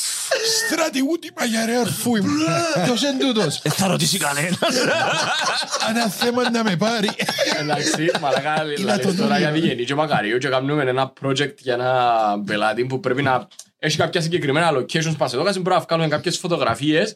Στρατηγού τι μαγιαρέ αρφού μου. Ποιος είναι τούτος. Δεν θα ρωτήσει κανένας. Ένα θέμα να με πάρει. Εντάξει, μαλακά, λαλείς τώρα για Διγενή και Μακαρίου και κάνουμε ένα project για ένα πελάτη που πρέπει να έχει κάποια συγκεκριμένα locations πασεδόκας, πρέπει να βγάλουμε κάποιες φωτογραφίες.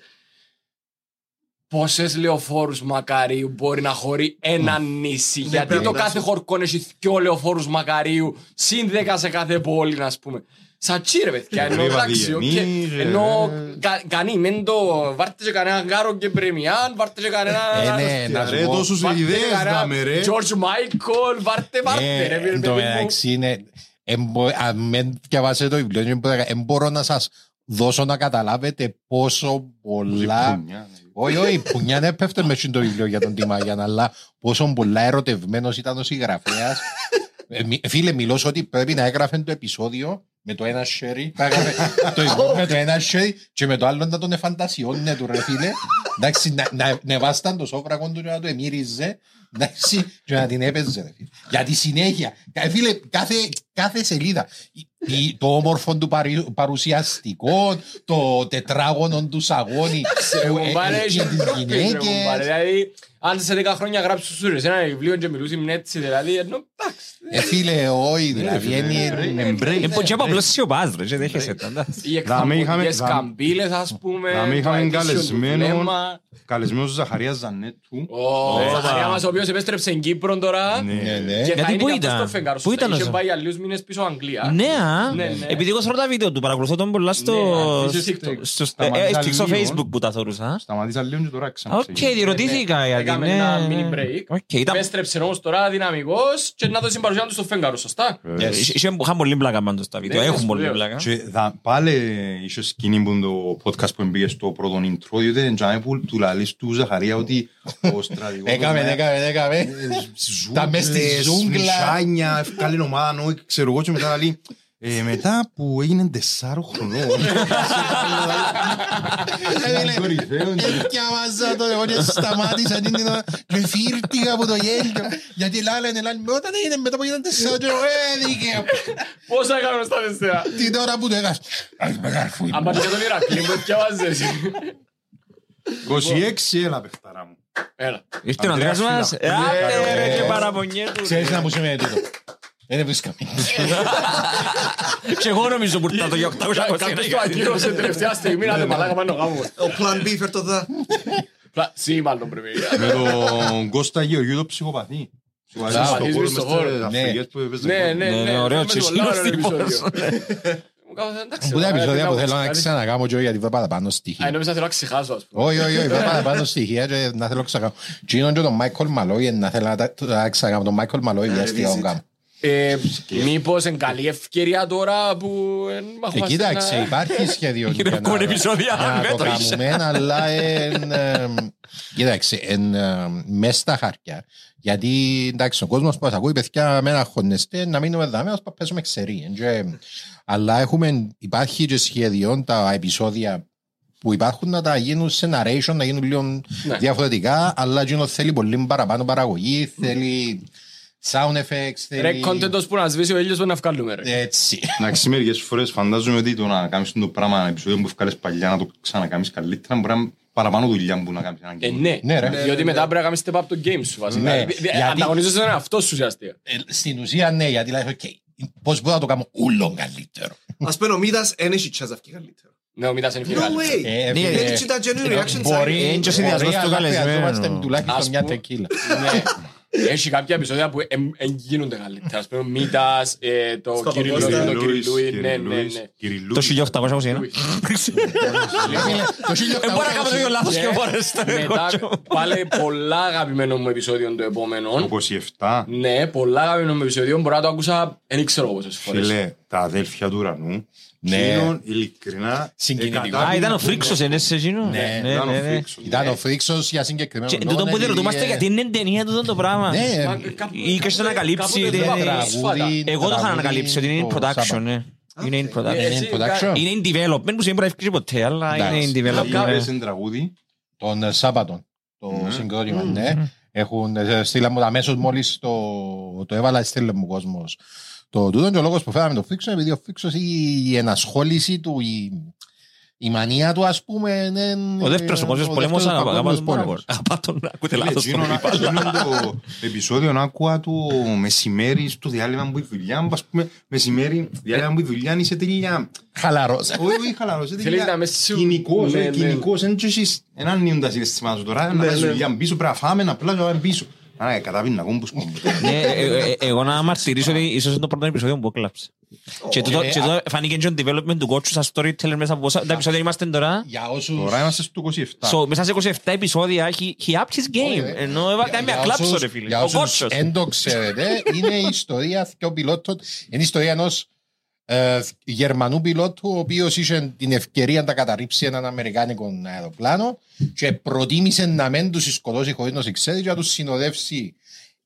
Πόσες λεωφόρους Μακαρίου μπορεί να χωρεί ένα νησί, γιατί πρέπει το να κάθε σου- χορκόν έχει δυο λεωφόρους Μακαρίου, συν δέκα σε κάθε πόλη, να πούμε. Σαν τσίρε, παιδιά, ενώ Βέβαια, εντάξει, οκ. Διγενή, ρε. Ενώ κα- κανεί, μεν το βάρτε και κανένα γάρο και πρεμιάν, βάρτε και κανένα... Ε, ναι, να Ρε, σου πω. τόσους Βάρτε ιδέες κανένα δάμε ρε. George Michael, βάρτε, βάρτε, ρε, Ε, παιδί εν τω μου. μεταξύ είναι. εμπο- Αν μην διαβάσετε το βιβλίο, δεν μπορώ- δεν μπορώ να σας δώσω να καταλάβετε πόσο πολλά. Πουνιά, ναι. Όχι, όχι, πουνιά δεν πέφτει με το βιβλίο για τον Τιμάγιαν, αλλά πόσο πολλά ερωτευμένος ήταν ο συγγραφέας. Ε, μι- Φίλε, μιλώ σου ότι πρέπει να έγραφε το επεισόδιο με το ένα χέρι, θα έγραφε το επεισόδιο με το ένα χέρι και με το άλλο να τον εφαντασιώνε του ρε φίλε. Εντάξει, να- να να βάσταν το σόφρακο του και να το εμύριζε, εντάξει, και να την έπαιζε ρε φίλε. Για τη συνέχεια, κα- φίλε, κάθε, κάθε σελίδα, η- η- το όμορφο του παρι- παρουσιαστικό, το τετράγωνο του σαγόνι, Ρε, που, ε, κουμπάρε, ε, έχει για τις τρόπες, ρε, γυναίκες. κουμπάρε. Δηλαδή, αν σε δέκα χρόνια γράψεις σου ρε, ένα βιβλίο και μιλούσιμ έτσι, δηλαδή, ενώ, εντάξει. Ε, φίλε, όχι, δηλαδή, φίλε, είναι- embrace, είναι embrace. Ε, πω- και από απλώς σιωπάς ρε, και δέχεσαι τα. εντάξει. Οι Δάμε είχαμε- εκφαμποντικές δάμε- καμπύλες, ας πούμε. δάμε το είχαμε addition του καλεσμένο- βλέμμα. Καλεσμένος Ζαχαρίας Ζανέτου. Ο Ωπα. Ζαχαρία μας, ο οποίος επέστρεψε στην Κύπρο τώρα. Ναι. Ναι, ναι. Και Γιατί θα είναι πού και αυτός ήταν? στο φεγγάρο. Πού ήταν ο Είχε Ζα- πάει άλλους μήνες πίσω Αγγλία. Ναι, α. Ναι, ναι. Επειδή εγώ σωρώ τα βίντεο του, παρακολουθώ τον πολλά στο, Ναι, αφήσεις TikTok. στο, Σταματήσα ε, στο λίγο. Facebook που τα θωρούσα. Σταματήσα λίγο και τώρα Οκ, ξαναξεγίνει. διερωτήθηκα γιατί Έκαμε ναι. ένα mini break. Οκ, ήταν... Επέστρεψε όμως τώρα δυναμικός και να δώσει παρουσία του στο φεγγάρο, σωστά. Ε, Είχε- είχε- Είχαν πολύ πλάκα πάντως τα βίντεο, Ναι, έχουν πολύ σπουδαίο. πλάκα. Και θα- πάλι είχε σκηνή που το podcast που έμπηκε στο πρώτο intro, διότι εντιαμε που του λαλείς του Ζαχαρία ότι ο στρατηγός... Έκαμε, έκαμε, έκαμε. Τα μες στη ζούγκλες, ζούγκλα. μισάνια, ευκάλλει ομάδα, νο, ξέρω εγώ και μετά λέει «Ε, μετά που έγινε τεσσάρων χρονών. Έφτιαβαζα το εγώ και σταμάτησα την ώρα και φύρτηκα από το γέλιο. Γιατί λάλανε, λάλανε, όταν έγινε μετά που ήταν τεσσάρων και εγώ έδικε. Πόσα έκαμε στα δεσσέα. Την ώρα που το έκανα. Ας με καρφούι. Αν πάτε και τον Ηρακλή μου, διαβάζεις. είκοσι έξι, έλα παιχταρά μου. Έλα. Ήρθε ο Ανδρέας μας, ε, Ναι, άντε ρε ναι. και παραπονιέται. Ξέρεις να μου σημαίνει τούτο. Δεν βρίσκαμε. Και εγώ νομίζω που ήρθα το για οκτακόσια είκοσι Κάποιος το ένα. ακύρωσε τελευταία στιγμή να δεν μαλάκα πάνω γάμο. Ο Plan B φέρ' το δα. Σύ μάλλον πρέπει. Με τον Κώστα Γεωργίου το ψυχοπαθή. Ψυχοπαθής Στο μες στο χώρο, χώρο. μες στις Ναι. Αφρικές που έπαιζε Ναι, κόλπο. ναι, Ναι, ναι. ωραίο με το τσισλός λάβανε τύπος. επεισόδιο. Μου κάθομαι, εντάξει, Που τα ωραία, επεισόδια τι που να θέλω πω, να κάτι. ξανακάμω και γιατί βέβαια παραπάνω Α, στοιχεία. νόμιζα θέλω να ξεχάσω, ας πούμε. Όχι, όχι, όχι, βέβαια παραπάνω στοιχεία και να θέλω να ξανακάμω. Τι είναι και τον Μάικολ Μαλόι, να θέλω να τα- να ξανακάμω τον Μάικολ Μαλόι για αστεία κάνω. Ε, Μήπως είναι καλή ευκαιρία τώρα που εν μ' Ε, αχόμαστε κοίταξε, να- υπάρχει σχέδιο για Είναι να- ακόμα επεισόδια, για να δεν το το είσαι. κάνουμε, αλλά εν, εμ, κοίταξε, εν, εμ, μες στα χάρτια. Γιατί εντάξει, ο κόσμος που μας ακούει, παιδιά, με ένα χωνεστέ, να μείνουμε δάμε, ως που παίζουμε ξερή. Και- Αλλά έχουμε, υπάρχει και σχέδιο τα επεισόδια που υπάρχουν να τα γίνουν σε narration, να γίνουν λίγο Ναι. διαφορετικά, αλλά εκείνο θέλει πολύ παραπάνω παραγωγή, θέλει sound effects, Ρε, θέλει... κόντεντος που να σβήσει ο ήλιος που να βγάλουμε, ρε. Έτσι. Εντάξει, μερικές φορές φαντάζομαι ότι το να κάνεις το πράγμα ένα επεισόδιο που ευκάλες παλιά να το ξανακάμεις καλύτερα μπορεί να είναι παραπάνω δουλειά που να κάνεις έναν Ε, game. ναι, Ναι, ρε. διότι μετά πρέπει να κάνεις step up το game σου, βασικά. Ναι, Ε, ε, γιατί- Ανταγωνίζεσαι τον εαυτό σου, ουσιαστικά. Ε, Στην ουσία ναι, γιατί λέει, οκ, πώς μπορώ να το κάνω ούλον καλύτερο. Ας πούμε ο Μίδας εν έχει τσάς να βγει καλύτερο. Ναι, ο Μήτας είναι No φυγάλη. way. Ε, Ναι, φίλε, έτσι τα genuine ε, reactions μπορεί- είναι και ο συνδυασμός μπορεί, του αλλά καλεσμένου. χρειαζόμαστε Ας τουλάχιστον μια πούμε. τεκίλα. Ναι. Έχει κάποια επεισόδια που εν γίνονται καλύτερα. Ας πούμε, ο Μήτας, ε, το Σκοπό Κύριλο, Κώστα. το Κυριλούι, ναι, ναι, ναι. Το χίλια οκτακόσια είκοσι ένα. Το χίλια Ε, μπορεί να κάνω δύο λάθος και Και φορές το μετά εγώ. πάλι πολλά αγαπημένο μου επεισόδιο το επόμενο. είκοσι επτά, Ναι, πολλά αγαπημένο μου επεισόδιο. Μπορεί να το άκουσα, δεν ξέρω πόσες φορές. φίλε, τα αδέλφια του ουρανού, Ναι. εκείνον ειλικρινά Συγκινητικό. εκατάπινο Α, ήταν ο που- Φρίξος, είναι σε εκείνο. Ναι, Ναι, ήταν ο ναι, ναι. Φρίξος. Ήταν ο Φρίξος για συγκεκριμένο Και λόγο, τούτο που επειδή, διερωτούμαστε ε, γιατί είναι ταινία τούτο το πράγμα. Ναι, Μα, κάπου- Ή και στο ανακαλύψει. κάποτε ότι το είναι- είπα πρόσφατα. τραγούδι- Εγώ το είχα τραγούδι ανακαλύψει ότι είναι in το production, Σάββατο. ναι. Είναι in Ε, production. εσύ, in production. Είναι in development που δεν μπορεί να ευκρίσει ποτέ, αλλά είναι Εντάξει. in development. Κάποια ναι. πες είναι τραγούδι. Τον ε, Σάββατο, το Ναι. συγκρότημα, ναι. Έχουν, ε, στείλα μου αμέσως μόλις το, το έβαλα, στείλε μου ο κόσμος. Το τούτο και ο λόγος που φέραμε τον Φρίξο, επειδή ο Φρίξος η, η ενασχόληση του, η, η μανία του, ας πούμε, είναι... Ο δεύτερος ο παγκόσμιος πόλεμος αγαπά τον πάρα πολύ. Αγαπά τον, ακούτε λάθος τον Εκείνον είπα. εκείνον το επεισόδιο να άκουα το μεσημέρι στο διάλειμμα που η δουλειά, ας πούμε, μεσημέρι, διάλειμμα που η δουλειά είσαι τελειά. Χαλαρός. Όχι, όχι χαλαρός, είσαι Θέλει να τελειά με σου- κοινικός, Ναι, ε, ναι. κοινικός, εν και εσείς έναν νιούν τα συναισθήματα σου τώρα, να πας στη δουλειά πίσω, πρέπει να φάμε, να πλάω, να πάμε πίσω. Άρα, καταπίνει να κόμπους κόμπους. Ναι, ε, ε, εγώ να μαρτυρήσω ότι ίσως είναι το πρώτο επεισόδιο που έκλαψε. Και τούτο- Ε, και τούτο φάνηκε και το development του κότσου σαν storyteller μέσα από πόσα- τα επεισόδια είμαστε τώρα. Για όσους... Τώρα είμαστε στο είκοσι επτά. So, μέσα σε είκοσι επτά επεισόδια he, he upped his game. Όχι, ε. Ενώ έβαλε κάνει μια Για κλάψο όσους- ρε φίλε. Για Ο όσους κότσος. δεν το ξέρετε, είναι η ιστορία και ο πιλότων, είναι η ιστορία ενός ε, Γερμανού πιλότου, ο οποίος είχε την ευκαιρία να καταρρύψει έναν αμερικάνικο αεροπλάνο και προτίμησε να μην τους σκοτώσει χωρίς να τους ξέρει και να τους συνοδεύσει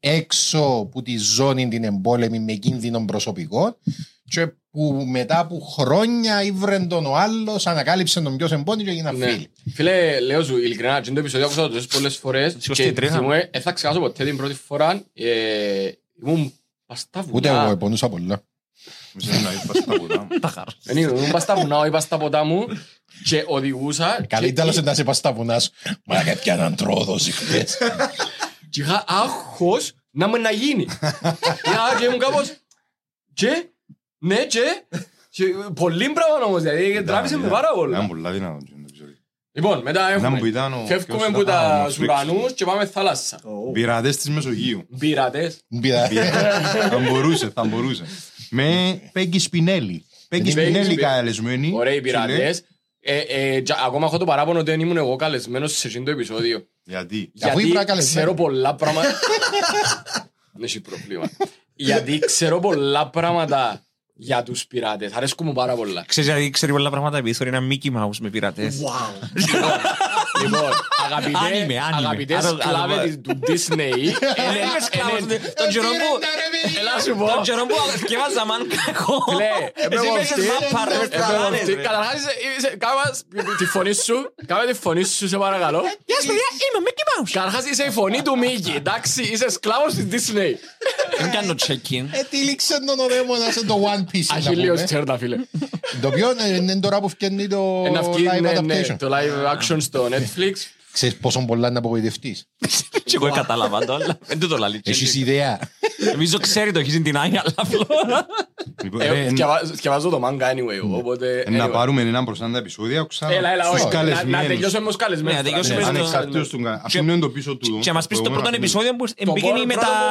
έξω από τη ζώνη την εμπόλεμη με κίνδυνο προσωπικό και που μετά από χρόνια ήβρεν τον ο άλλος, ανακάλυψε τον ποιος εμπόνι και έγιναν Ναι. φίλοι. Φίλε, λέω σου, ειλικρινά, και το επεισόδιο άκουσα το τόσες πολλές φορές Σηκωστή και τρίχα. θυμούμαι, δεν θα ξεχάσω ποτέ την πρώτη φορά, ε, ήμουν πας στα Ούτε εγώ βουνά. επονούσα πολλά. Μισό να είπα στα ποτά μου. Τα χαρά. Δεν ήμουν ήμουν πας στα βουνά, είπα στα ποτά μου και οδηγούσα Καλύτερα και- να σε πας στα βουνά σου. Μα και πιάναν τρόδος χτες. και είχα άγχος να με να γίνει. Είχα και ήμουν κάπως και, ναι και, Και πολύ πράγμα όμως, δηλαδή τράβησε με πάρα πολλά. Ήταν πολλά δυνατόν το επεισόδιο. Λοιπόν, μετά έχουμε, φεύγουμε από τα ουρανούς και πάμε θάλασσα. Πειρατές της Μεσογείου. Πειρατές. Θα μπορούσε, θα μπορούσε. Με Πέγκη Σπινέλη. Πέγκη Σπινέλη καλεσμένη. Ωραίοι πειρατές. Ακόμα έχω το παράπονο ότι δεν ήμουν εγώ καλεσμένος σε εκείνο το επεισόδιο. Γιατί? Γιατί ξέρω πολλά πράγματα. Δεν έχει πρόβλημα. Γιατί ξέρω πολλά πράγματα για τους πειρατές. Αρέσκουν μου πάρα πολλά. Ξέρεις γιατί ξέρει πολλά πράγματα επειδή θέλει ένα Mickey Mouse με πειρατές. Λοιπόν, αγαπητές σκλάβες του Disney. Τον καιρό που... Έλα σου πω. Τον καιρό που σκεύαζα μαν κακό. Εσύ παίζεις μάπα ρε. Καταρχάς, κάμε τη φωνή σου. Κάμε τη φωνή σου, σε παρακαλώ. Γεια σου παιδιά, είμαι ο Mickey Mouse. Καταρχάς είσαι η φωνή του Mickey. Εντάξει, είσαι σκλάβος της Disney. Δεν κάνω check-in. Ετύλιξε τον οδέμονα σε το One Piece. Αχιλίος τέρνα, φίλε. Το οποίο είναι τώρα που φτιάχνει το live adaptation. Το live action στο Netflix. Ξέρεις πόσο πολλά να απογοητευτείς. Και εγώ κατάλαβα το, αλλά δεν του το λαλεί. Έχεις ιδέα. Νομίζω ξέρει το, έχεις την Άγια, αλλά απλό. Σκευάζω το manga anyway, οπότε... Να πάρουμε έναν μπροστά τα επεισόδια, Έλα, έλα, όχι, να τελειώσουμε ως καλεσμένους. Ανεξαρτήτως του, αφήνω το πίσω του. Και μας πεις το πρώτο επεισόδιο που εμπήγαινε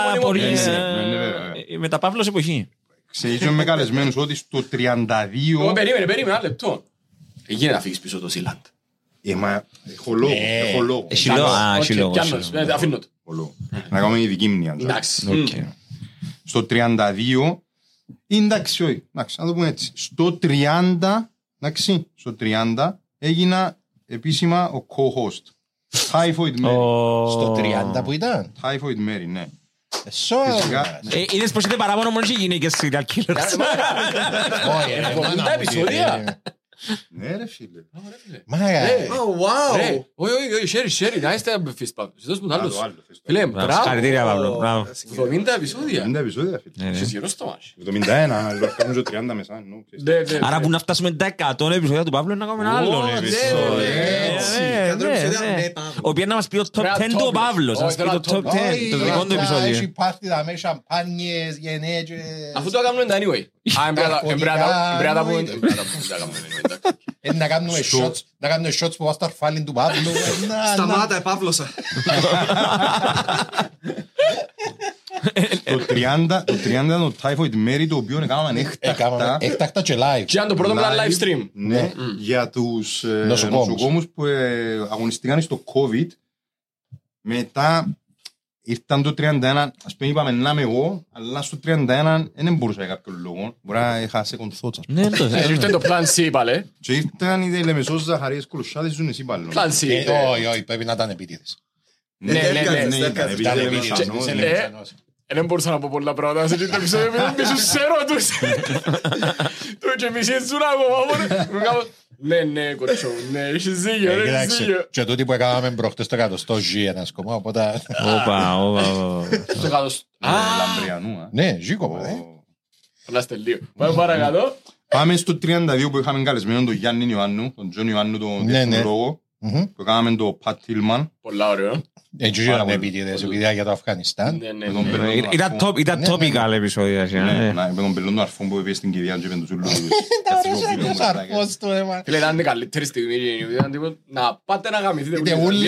με τα Παύλος εποχή. Ξέρεις με καλεσμένους ότι στο τριάντα δύο... Περίμενε, περίμενε, ένα λεπτό. Έγινε να φύγεις πίσω το Sealand. Ε, μα έχω λόγο, έχω λόγο. Έχει λόγο, α, έχει λόγο. Αφήνω το. Να κάνουμε ειδική μνήμα. Εντάξει. Στο τριάντα δύο, εντάξει, όχι, να το πούμε έτσι. Στο τριάντα, εντάξει, στο τριάντα έγινα επίσημα ο co-host. Typhoid Mary. Στο τριάντα που ήταν. Typhoid Mary, ναι. Είδες πως είναι παράπονο μόνο και οι γυναίκες serial killers. Όχι, τα επεισόδια. Ναι ρε φίλε. Μάγα. Όχι, όχι, σέρι, σέρι, να είστε fist bump. Δώσ' μου το άλλο. Φίλε, μπράβο. Συγχαρητήρια Παύλο. εβδομήντα επεισόδια. εβδομήντα επεισόδια φίλε. Είσαι γερός στο μάχη. εβδομήντα ένα, αλλά κάνουμε και τριάντα μεσά. Άρα που να φτάσουμε τα εκατό επεισόδια του Παύλου να κάνουμε ένα άλλο επεισόδιο. Ο οποίος να μας πει το top δέκα του ο Παύλος. Να μας πει το top δέκα, το δικό του επεισόδιο. Έχει πάρτι τα μέσα, σαμπάνιες, γενέτσες. Αφού το κάνουμε anyway. Να κάνουμε shots, να κάνουμε shots που βάζουν στα αρφάλιν του Παύλου. Σταμάτα, επαύλωσα. Το τριάντα το Typhoid Mary, το οποίο έκαναμε έκτακτα. Έκτακτα και live. Και ήταν το πρώτο πλάν live stream. Ναι, για τους νοσοκόμους που αγωνιστήκαν στο COVID. Μετά ήρθαν το τριάντα ένα, ας πούμε είπαμε να είμαι εγώ, αλλά στο τριάντα ένα δεν μπορούσα για κάποιο λόγο. Μπορεί να είχα second thoughts. Ήρθε το πλάν C πάλι. Και ήρθαν οι Λεμεσός Ζαχαρίες Κολοσσάδες ζουν εσύ πάλι. Πλάν C. Όχι, όχι, πρέπει να ήταν επίτηδες. Ναι, ναι, ναι. Ήταν επίτηδες. Δεν μπορούσα να πω πολλά πράγματα σε αυτό το επεισόδιο, μην πίσω ξέρω τους. Του και μισή ζουν ακόμα. Ναι, ναι, κορτσό, ναι, έχεις δίκιο, έχεις δίκιο. Και τούτοι που έκαναμε προχτές στο εκατοστό G ένας κομμά, οπότε... Όπα, όπα, Στο εκατοστό... Λαμπριανού. Ναι, G κομμά, ε. Λάστε λίγο. Πάμε παρακάτω. Πάμε στο τριάντα δύο που είχαμε καλεσμένο τον Γιάννη Ιωάννου, τον Τζον Ιωάννου, τον τεχνολόγο, που έκαναμε τον Πατ Τίλμαν. Πολλά ωραίο. Έτσι ήταν επίτηδες, επειδή για το Αφγανιστάν. Ήταν topical επεισόδια. Με τον πελόν του αρφόν που έπαιε στην κηδεία και είπε τους ούλους. Τους αρφός του, έμα. Φίλε, ήταν η καλύτερη στιγμή. Να πάτε να γαμηθείτε.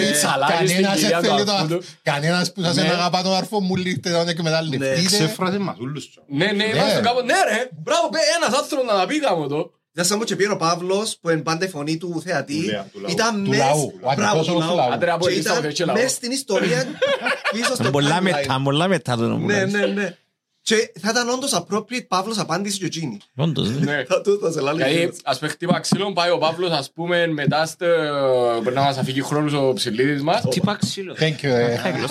Κανένας που σας αγαπά τον αρφό μου λίχτε να εκμεταλλευτείτε. Ξέφρασε μας ούλους. Ναι, ναι, είμαστε κάπου. Ναι ρε, μπράβο, ένας άνθρωπος να τα πει γάμο το. Δεν σαν μου και πήγαινε ο Παύλος που είναι πάντα η φωνή του θεατή. Του Ήταν μες... λαού, ο αντιπρόσωπος του λαού. Και ήταν μες στην ιστορία πίσω στο πολλά μετά, timeline. πολλά μετά το νόμο. Ναι, ναι, ναι. Και θα ήταν όντως appropriate Παύλος απάντηση και εκείνη. Όντως, ναι. Θα του θα σε λάλλει. Δηλαδή, ας πούμε χτύπα ξύλο, πάει ο Παύλος, ας πούμε, μετά στο... Μπορεί να μας αφήγει χρόνος ο ψηλίδης μας. Τι πά ξύλο. Thank you.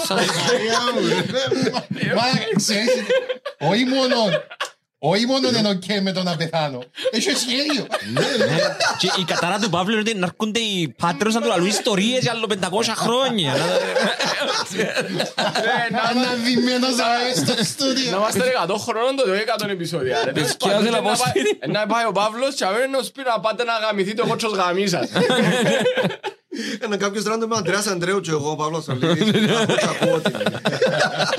Μα ξέρεις, όχι μόνο... Όχι μόνο είναι οκ με το να πεθάνω. Έχει σχέδιο. Και η κατάρα του Παύλου είναι ότι να έρχονται οι πάτρες να του λαλούν ιστορίες για άλλο πεντακόσια χρόνια. Αναδειμένος στο στούντιο. Να είμαστε εκατό χρόνων το εκατό επεισόδια. Να πάει ο Παύλος και να σου πει να πάτε να γαμηθείτε ο κότσος γαμίσας. Ένα κάποιος ράντο με Αντρέας Αντρέου και εγώ ο Παύλος Αλίγης.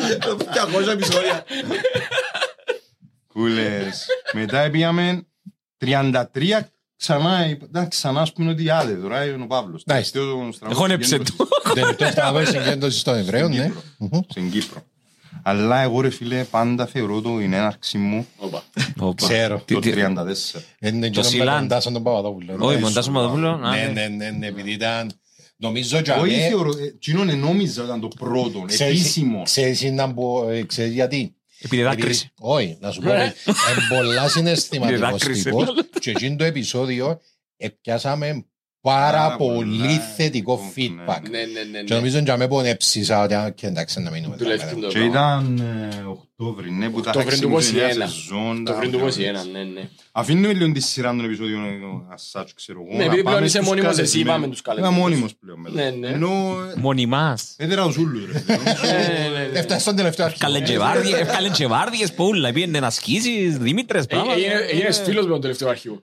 διακόσια επεισόδια. Κούλες. Μετά πήγαμε τριάντα τρία ξανά, ήταν ξανά ας πούμε ότι άδε τώρα είναι ο Παύλος. Χώνεψε το. Τελευταίο στραβό συγκέντρωση των Εβραίων, ναι. Στην Κύπρο. Αλλά εγώ ρε φίλε πάντα θεωρώ το είναι έναρξη μου Ξέρω. το τριάντα τέσσερα. Είναι και τον Μοντάσον τον Παπαδόπουλο. Όχι, Μοντάσον Παπαδόπουλο. Ναι, ναι, ναι, επειδή ήταν... Νομίζω και Όχι αμέ... θεωρώ, κοινόν νόμιζα ήταν το πρώτο, επίσημο. Ξέρεις γιατί. Επειδή δάκρυσε. Όχι, να σου πω, είναι πολλά συναισθηματικός τύπος και εκείνο το επεισόδιο πιάσαμε πάρα πολύ θετικό feedback. Και νομίζω ότι με πονέψησα ότι εντάξει να μείνουμε. Και ήταν Οκτώβρη, ναι, που τα Οκτώβρη σεζόν. του είκοσι ένα, ναι, ναι. Αφήνουμε λίγο τη σειρά των επεισόδιων ασάτσου, ξέρω εγώ. Ναι, επειδή πλέον είσαι μόνιμος εσύ, πάμε τους καλεσμένους. Είμαι μόνιμος πλέον. Ναι, ναι. Μονιμάς. Έδερα τους ούλους, ρε. Έφτασε στον τελευταίο αρχή. Καλεντζεβάρδιες, πούλα, πήγαινε να ασκήσεις, Δημήτρες, πράγματα. Έγινες φίλος με τον τελευταίο αρχείο.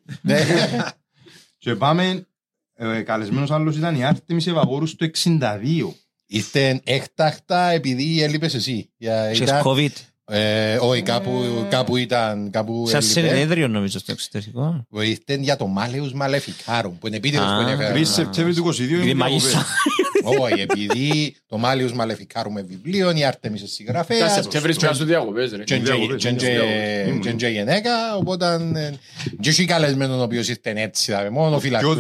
Και πάμε, καλεσμένος άλλος ήταν η Άρτεμις Ευαγόρου στο εξήντα δύο. Ήρθε έκτακτα επειδή έλειπες εσύ. Είχες COVID. Όχι, κάπου ήταν. Σαν συνέδριο νομίζω στο εξωτερικό. Ήρθε για το Μάλεους Μαλεφικάρου που είναι επίτηδες που είναι. τρεις Σεπτέμβρη του είκοσι δύο. Επειδή μαγισσα. Όχι, επειδή το Μάλεους Μαλεφικάρου με βιβλίο, η Άρτεμις συγγραφέας. Τα Σεπτέμβρης πέρας του διαγωγές, ρε. Και γενέκα, οπότε και έχει καλεσμένον ο οποίος ήρθε έτσι, μόνο φυλακτού.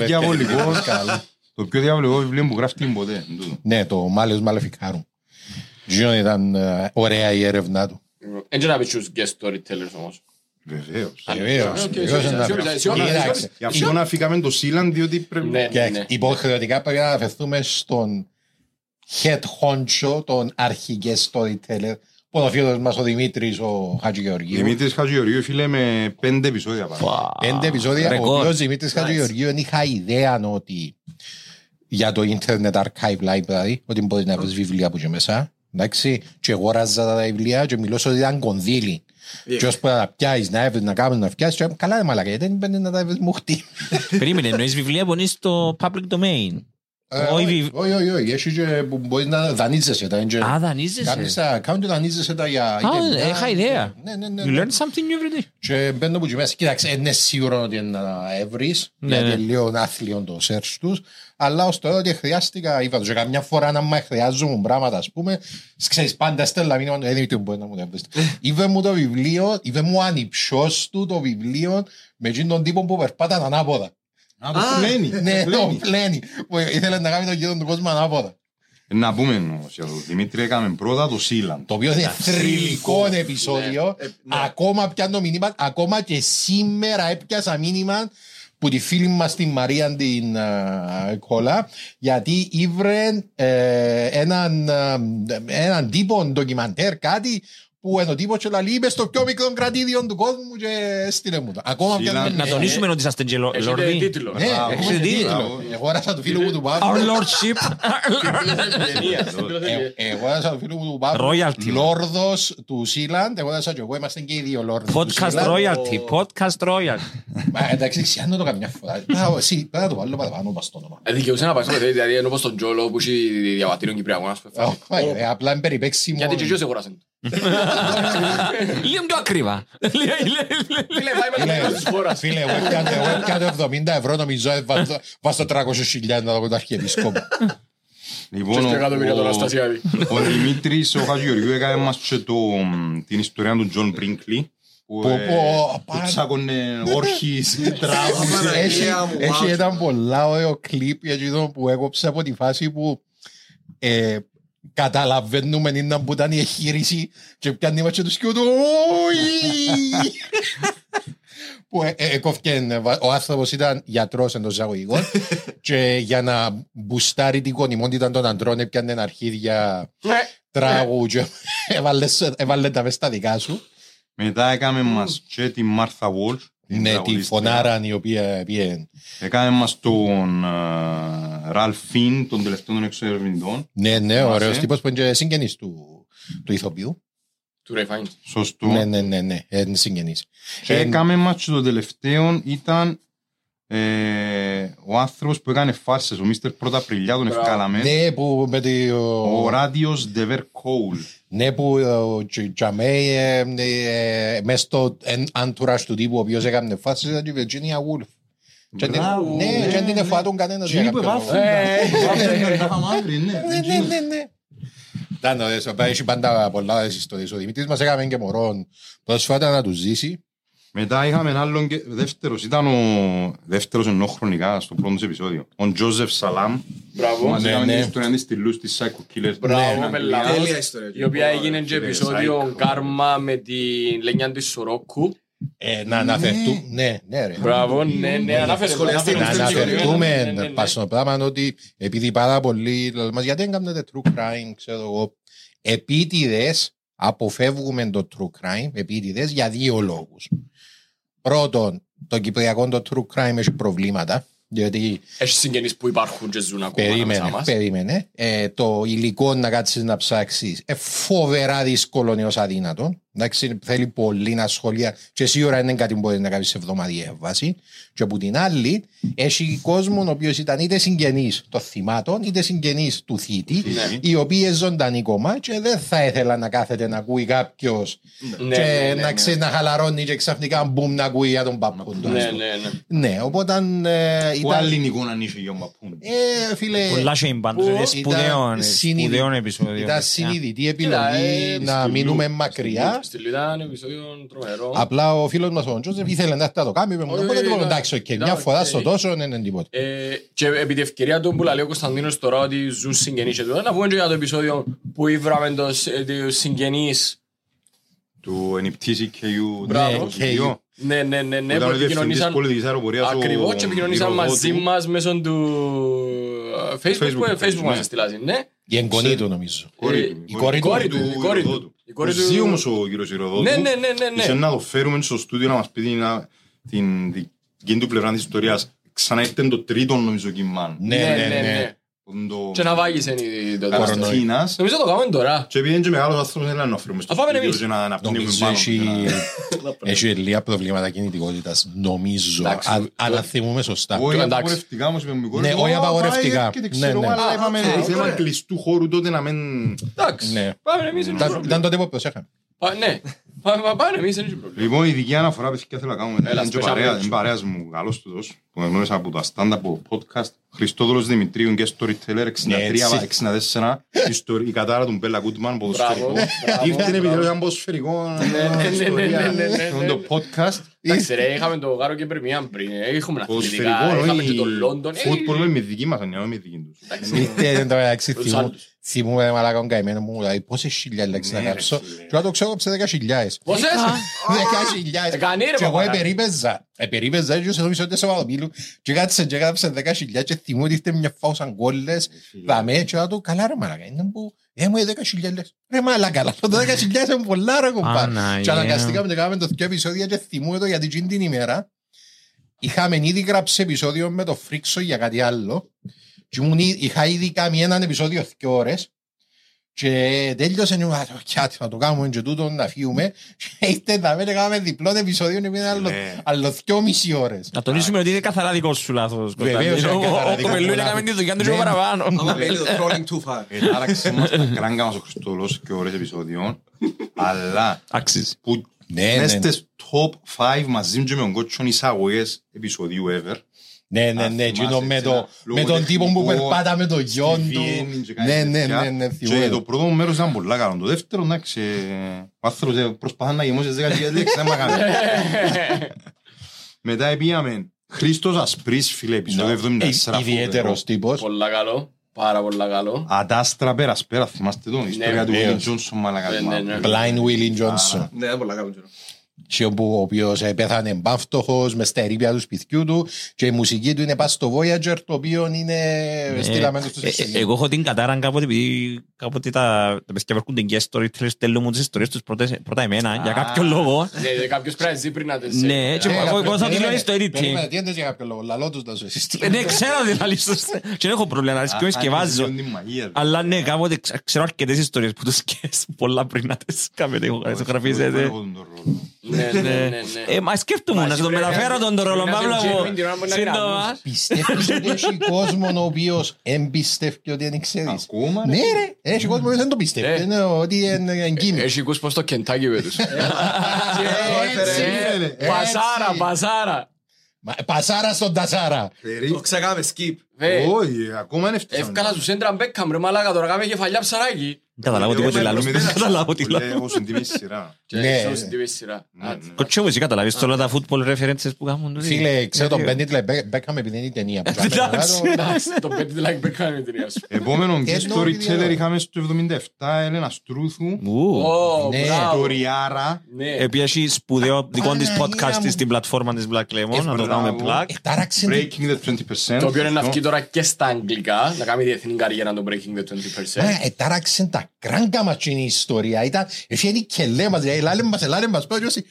Το πιο διαβολικό βιβλίο που γράφτηκε ποτέ. Ναι, το Μάλεους Μαλεφικάρου. Γιον ήταν ωραία η έρευνά του. Έτσι να πεις τους guest storytellers όμως. Βεβαίως. Βεβαίως. Γι' αυτό να φύγαμε το Σίλαν, διότι πρέπει... Υποχρεωτικά πρέπει να αναφερθούμε στον head honcho, τον αρχηγές storyteller, που ο φίλος μας ο Δημήτρης ο Χατζηγεωργίου. Δημήτρης Χατζηγεωργίου, φίλε, με πέντε επεισόδια πάνω. Πέντε επεισόδια, ο οποίος Δημήτρης Χατζηγεωργίου δεν είχα ιδέα ότι για το Internet Archive Library, ότι μπορείς να βρεις βιβλία που και μέσα. Εντάξει, και εγώ ράζα τα βιβλία και μιλώ ότι ήταν κονδύλι. Και ώσπου να τα πιάσεις, να έβρεις, να κάνεις, να φτιάσεις, και καλά ρε μαλάκα, γιατί δεν πέντε να τα έβρεις μουχτή. Περίμενε, εννοείς βιβλία που είναι στο public domain. Όχι, όχι, όχι, έχει και που μπορείς να δανείζεσαι τα. Α, δανείζεσαι. Κάνεις τα account και δανείζεσαι τα για... Α, είχα ιδέα. You learn something new every day. Και μπαίνω που και μέσα, κοίταξε, είναι σίγουρο ότι είναι να έβρεις, γιατί είναι λίγο άθλιο το search τους, αλλά ως τώρα ότι χρειάστηκα, είπα τους, και καμιά φορά να με χρειάζομαι πράγματα, ας πούμε, ξέρεις, πάντα στέλνα μήνυμα, δεν είναι μπορεί να μου το βρεις. Είπε μου το βιβλίο, είπε μου ανυψιός του το βιβλίο με τον τύπο που περπάταν ανάποδα. Α, το πλένει. Ναι, το πλένει. Ήθελε να κάνει τον γύρο του κόσμου ανάποδα. Να πούμε όμως, για τον Δημήτρη έκαμε πρώτα το Σίλαν. Το οποίο είναι θρυλικό επεισόδιο. Ακόμα πιάνω μήνυμα, ακόμα και σήμερα έπιασα μήνυμα που τη φίλη μας την Μαρία την Κόλλα, γιατί ήβρε έναν τύπο ντοκιμαντέρ, κάτι που είναι ο τύπος και λέει είπες στο πιο μικρό κρατήδιο του κόσμου και στείλε μου το. Να τονίσουμε ότι είσαστε και λόρδι. Έχετε τίτλο. Ναι, έχετε τίτλο. Εγώ έρασα του φίλου μου του Παύλου. Our Lordship. Εγώ έρασα του φίλου μου του Παύλου. Λόρδος του Σίλαντ. Εγώ έρασα και εγώ είμαστε και οι δύο λόρδοι του Podcast Royalty. Podcast Royalty. Εντάξει, ξιάνω το καμιά φορά. Εσύ, πέρα το βάλω παραπάνω πας το όνομα. Δικαιούσε να πάει, δηλαδή ενώ πως τον Τζόλο που έχει διαβατήριον Κυπριακό. Απλά είναι περιπέξιμο. Γιατί και εγώ σε αγοράσαν. Λίγο πιο ακριβά. Φίλε, εγώ έπιανε εβδομήντα ευρώ νομίζω βάζω τριακόσιες χιλιάδες να δω το αρχιεπισκόπο. Λοιπόν, ο Δημήτρης ο Χατζηγεωργίου έκανε μας και την ιστορία του Τζον Μπρίνκλι που τσάκωνε όρχης, τράβους. Έχει έναν πολλά ωραίο κλιπ που έκοψε από τη φάση που καταλαβαίνουμε είναι που ήταν η εγχείρηση και πιάνει μας και τους σκιού του που έκοφκε ο άνθρωπος ήταν γιατρός εντός εισαγωγικών και για να μπουστάρει την γονιμότητα των αντρών έπιανε αρχίδια τράγου και έβαλε τα μες στα δικά σου. Μετά έκαμε μας και τη Μάρθα Βόλς. Ναι, τη φωνάραν η οποία πήγαινε. Έκαμε μας τον Ραλφ Φιν, τον τελευταίο των εξερευνητών. Ναι, ναι, ωραίος τύπος που είναι συγγενής του ηθοποιού. Του Ray Fiennes. Σωστό. Ναι, ναι, ναι, ναι, είναι συγγενής. Και έκαμε μας και το τελευταίο ήταν Ε, ο άνθρωπος που έκανε φάρσες, ο Μίστερ Πρωταπριλιά, τον ευκάλαμε. Ναι, που με τη... Ο Ράδιος Ντεβέρ Κόουλ. Ναι, που ο Τζαμέι μες στο entourage του τύπου ο οποίος έκανε φάσεις ήταν και η Virginia Woolf. Ναι, και δεν την εφάτουν κανένας για κάποιο λόγο. Ναι, ναι, ναι. Έχει πάντα πολλά ιστορίες. Ο Δημήτρης μας έκαμε και μωρόν πρόσφατα να του ζήσει. Μετά είχαμε έναν άλλον και δεύτερος, ήταν ο δεύτερος ενώ χρονικά στο πρώτο επεισόδιο. Ο Τζόζεφ Σαλάμ. Μπράβο. Μας έκαμε την ιστορία της στυλούς της Psycho Killers. Μπράβο, με λάθος. Τέλεια ιστορία. Η οποία έγινε και επεισόδιο Κάρμα με τη Λένια της Σορόκου. Να αναφερθούμε, ναι, ναι ρε. Μπράβο, ναι, ναι, αναφερθούμε. Να αναφερθούμε πάσο πράγμα ότι επειδή πάρα πολλοί μας γιατί δεν κάνετε true crime, ξέρω εγώ, επίτηδες αποφεύγουμε το true crime, επίτηδες για δύο λόγους. Πρώτον, το κυπριακό το true crime έχει προβλήματα. Διότι έχει συγγενείς που υπάρχουν και ζουν ακόμα περίμενε, μας. Περίμενε. Ε, το υλικό να κάτσεις να ψάξεις ε, φοβερά δύσκολο έως αδύνατο. Εντάξει, θέλει πολύ να σχολεία και σίγουρα είναι κάτι που μπορεί να κάνεις σε εβδομαδιαία βάση. Και από την άλλη έχει κόσμο ο οποίος ήταν είτε συγγενείς των θυμάτων είτε συγγενείς του θήτη, ναι. Οι οποίοι ζωντανοί κομμά και δεν θα ήθελα να κάθεται να ακούει κάποιος ναι, και ναι, ναι, να, ξε, ναι. να χαλαρώνει και ξαφνικά μπουμ να ακούει για τον παππούν. Ναι, ναι, ναι. Ναι, οπότε ε, που ήταν... άλλη εικόνα νύχει για τον παππούν. Ε, φίλε... Πολλά σύμπαντος, σπουδαίων επεισόδιο. Ήταν συνειδητή επιλογή να μείνουμε μακριά. Στη Λίδα είναι επεισόδιο τρομερό. Απλά ο φίλος μας ο Τζόζεφ ήθελε να το κάνει, είπε μου, οπότε λοιπόν εντάξει, και μια φορά στο τόσο δεν είναι τίποτα. Και επί τη ευκαιρία του που λέει ο Κωνσταντίνος τώρα ότι ζουν συγγενείς και τώρα, να πούμε και για το επεισόδιο που ήβραμε τους συγγενείς του ενυπτήσει και του ναι, ναι, ναι, ναι, που επικοινωνήσαν ακριβώς και επικοινωνήσαν μαζί μας μέσω του Facebook, Facebook μας στείλασαν, ναι. Η εγγονή του νομίζω. Η κόρη του. Η κόρη του. Ζει όμως ο κύριος Ηρωδότου. Ναι, ναι, ναι. Είσαι να το φέρουμε στο στούντιο να μας πει την δική του πλευρά της ιστορίας. Ξανά ήρθε το τρίτο νομίζω κύμα. Ναι, ναι, ναι. Και να βάγεις είναι το Παραστίνας. Νομίζω το κάνουμε τώρα. Και επειδή είναι και μεγάλος άνθρωπος δεν να φέρουμε στο στούντιο και να πνίγουμε πάνω. Έχει λίγα προβλήματα κινητικότητας, νομίζω, αν θυμούμε σωστά. Όχι απαγορευτικά όμως είπε μου η κόρη. Ναι, όχι απαγορευτικά. Αλλά είπαμε θέμα κλειστού χώρου τότε να μην... Εντάξει, πάμε εμείς. Ήταν τότε που προσέχαμε. Ναι, πάμε εμείς, δεν έχει πρόβλημα. Λοιπόν, η δική αναφορά παιδιά θέλω να κάνουμε. Είναι παρέας μου, καλός τούτος, που με γνώρισα από το stand-up από podcast. Χριστόδουλος Δημητρίου και storyteller εξήντα τρία εξήντα τέσσερα. Η κατάρα του Μπέλα Κούτμαν, ποδοσφαιρικό. Ήρθε επειδή ήταν ποδοσφαιρικό το podcast. Εντάξει ρε, είχαμε το Γάρο και Πρεμιάν πριν, έχουμε αθλητικά, είχαμε και το Λόντον. Φούτπολ είναι με δική μας, είναι με δική τους. Ήρθε, θυμούμε μαλάκον καημένο μου, δηλαδή πόσες χιλιάδες λέξεις να κάψω και να το ξέρω σε δέκα χιλιάδες. Πόσες? δέκα χιλιάδες. Και εγώ επερίπαιζα, επερίπαιζα και στο μισό τέσσερα Παπαπίλου και κάτσε και κάψε δέκα χιλιάδες και θυμούν ότι ήρθε μια φάουσαν κόλλες, δαμέ και να το καλά ρε μαλάκα, είναι που ε μου δέκα χιλιάδες. Ρε μαλάκα, αλλά το δέκα χιλιάδες είναι πολλά ρε κομπάρ. Και αναγκαστήκαμε και κάναμε το δύο επεισόδια και θυμούμε το γιατί την ημέρα είχαμε ήδη γράψει επεισόδιο με το Φρίξο για κάτι άλλο. Και είχα ήδη κάνει έναν επεισόδιο δύο ώρες και τέλειωσε να το κάνουμε και τούτο να φύγουμε και ήρθε να μην κάνουμε διπλό επεισόδιο και πήγαινε άλλο δύο μισή ώρες. Να τονίσουμε ότι είναι καθαρά δικό σου λάθος. Βεβαίως είναι καθαρά δικό σου λάθος. Ο Κοπελού είναι να κάνει τη δουλειά του και παραπάνω. Άραξε μας τα κράγκα μας ο Χριστόλος και ώρες επεισόδιων, αλλά που μες στις top πέντε μαζί με τον Κότσον εισαγωγές επεισοδίου ever. Ναι, ναι, ναι, με τον τύπο που περπάτα με το γιον του. Ναι, ναι, ναι, ναι. Και το πρώτο μέρος ήταν πολλά καλό. Το δεύτερο, εντάξει, ο άνθρωπος προσπαθά να γεμώσει δέκα χιλιάδες λέξεις, δεν μ' κάνει. Μετά πήγαμε Χρήστος Ασπρής, φίλε, επεισόδιο εβδομήντα τέσσερα. Ιδιαίτερος τύπος. Πολλά καλό, πάρα πολλά καλό. Αντάστρα πέρας πέρα, θυμάστε τον, η ιστορία του Willie Johnson, μαλακά. Blind Willie Johnson. Ναι, πολλά καλό. Και ο οποίος πέθανε μπάφτωχος μες στα ερείπια του σπιτιού του και η μουσική του είναι πας στο Voyager, το οποίο είναι στείλαμε στους εξηγήσεις. Εγώ έχω την κατάρα κάποτε επειδή κάποτε τα παιδιά βρίσκονται και storytellers στέλνουν μου τις ιστορίες τους πρώτα εμένα για κάποιο λόγο. Ναι, κάποιος πρέπει να ζει πριν να τες. Ναι, και εγώ θα δηλώνει στο editing. Περίμενε, τι έντες για κάποιο λόγο, λαλό τους να σου εσείς. Ναι, ξέρω ότι θα λύσω και δεν έχω πρόβλημα να και σκευάζω. Αλλά ναι, κάποτε ξέρω αρκετές ιστορίες που τους σκέφτεσαι πολλά πριν να τις κάνετε ηχογραφίζετε. Ναι, ναι, ναι, ναι. Ε, μα σκέφτομαι να σου το μεταφέρω τον ρόλο Παύλο μου σύντομα. Πιστεύεις ότι έχει κόσμο ο οποίος εμπιστεύει ότι δεν ξέρεις? Ακόμα, Ναι ρε, έχει κόσμο που δεν το πιστεύει, είναι ότι είναι εγκίνη. Έχει ακούς πως το Κεντάκι με τους. Έτσι, Πασάρα, πασάρα. Πασάρα στον Τασάρα. Το ξεγάμε, skip. Όχι, ακόμα είναι φτιάχνει. Εύκαλα σου σέντρα Μπέκκαμ ρε μαλάκα, τώρα κάμε κεφαλιά ψαράκι. Καταλάβω τίποτε λάλλος. Καταλάβω τι λέω. Λέω στην τιμή σειρά. Ναι. Και στην τιμή σειρά. Κοτσέ μου εσύ καταλάβεις όλα τα football references που κάνουν. Φίλε, ξέρω τον Μπέντιτ Μπέκαμ επειδή είναι η ταινία. Το πέντε like Μπέκκαμ είναι η ταινία σου. Επόμενο guest storyteller είχαμε στο εβδομήντα επτά, Έλενα Στρούθου. Ιστοριάρα. Επίσης σπουδαίο δικό της podcast στην πλατφόρμα της Black Lemon, να το κάνουμε plug. Breaking the twenty percent. Το οποίο είναι να βγει τώρα και στα αγγλικά, να κάνει διεθνή καριέρα το Breaking the twenty percent. Ετάραξε τα κράγκα μας και η ιστορία. Ήταν, έφυγε και λέμε, ελάλε μας, ελάλε μας, πάει και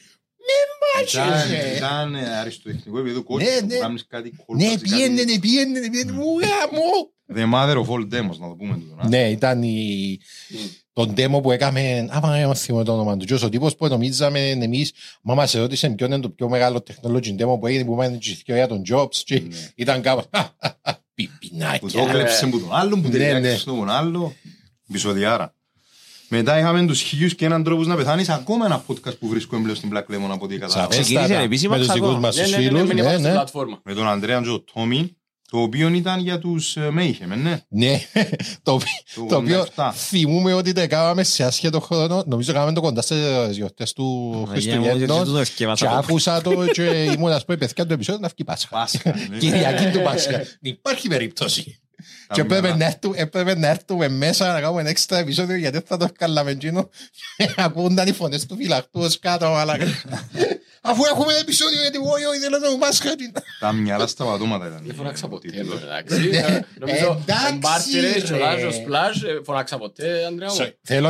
Ήταν αριστοτεχνικό επίπεδο κότσο που κάνεις κάτι κόλπα. ναι, πιένε, ναι, πιένε, ναι, πιένε, μου γάμο. The mother of all demos, να το πούμε τούτο. Ναι, ήταν η... τον demo που έκαμε, άμα δεν θυμώ το όνομα του, και ο τύπος που νομίζαμε εμείς, μα μας ερώτησε ποιο είναι το πιο μεγάλο technology demo που έγινε, που είπαμε για τον Jobs, και ήταν κάπως, πιπινάκια. Που το κλέψε που τον άλλον, που τελειάξε τον άλλο, επεισοδιάρα. Μετά είχαμε τους χίλιους και έναν τρόπους να πεθάνεις, ακόμα ένα podcast που βρίσκω έμπλεον στην Black Lemon από ό,τι κατάλαβα. Ξεκίνησε επίσημα με τους δικούς μας τους φίλους, ναι, ναι. Με τον Ανδρέα και τον Τόμι, το οποίο ήταν για τους Mayhem, ναι. Ναι, το οποίο θυμούμε ότι το έκαναμε σε άσχετο χρόνο, νομίζω έκαναμε το κοντά στις γιορτές του Χριστουγέννων και άκουσα το και ήμουν ας πω η παιδιά του επεισόδου να βγει Πάσχα. Κυριακή του Πάσχα. Υπάρχει περίπτωση. Και έπρεπε να έρθουμε μέσα να κάνουμε ένα έξτρα επεισόδιο γιατί θα το ευκάλαμε εκείνο και ακούνταν οι φωνές του φυλακτού ως κάτω. Αφού έχουμε επεισόδιο γιατί εγώ ήθελα να το Πάσχα. Τα μυαλά στα πατώματα ήταν. Δεν φωνάξα ποτέ, εντάξει. Νομίζω εμπάρτυρες και ο Λάζος Πλάζ φωνάξα ποτέ, Ανδρέα μου.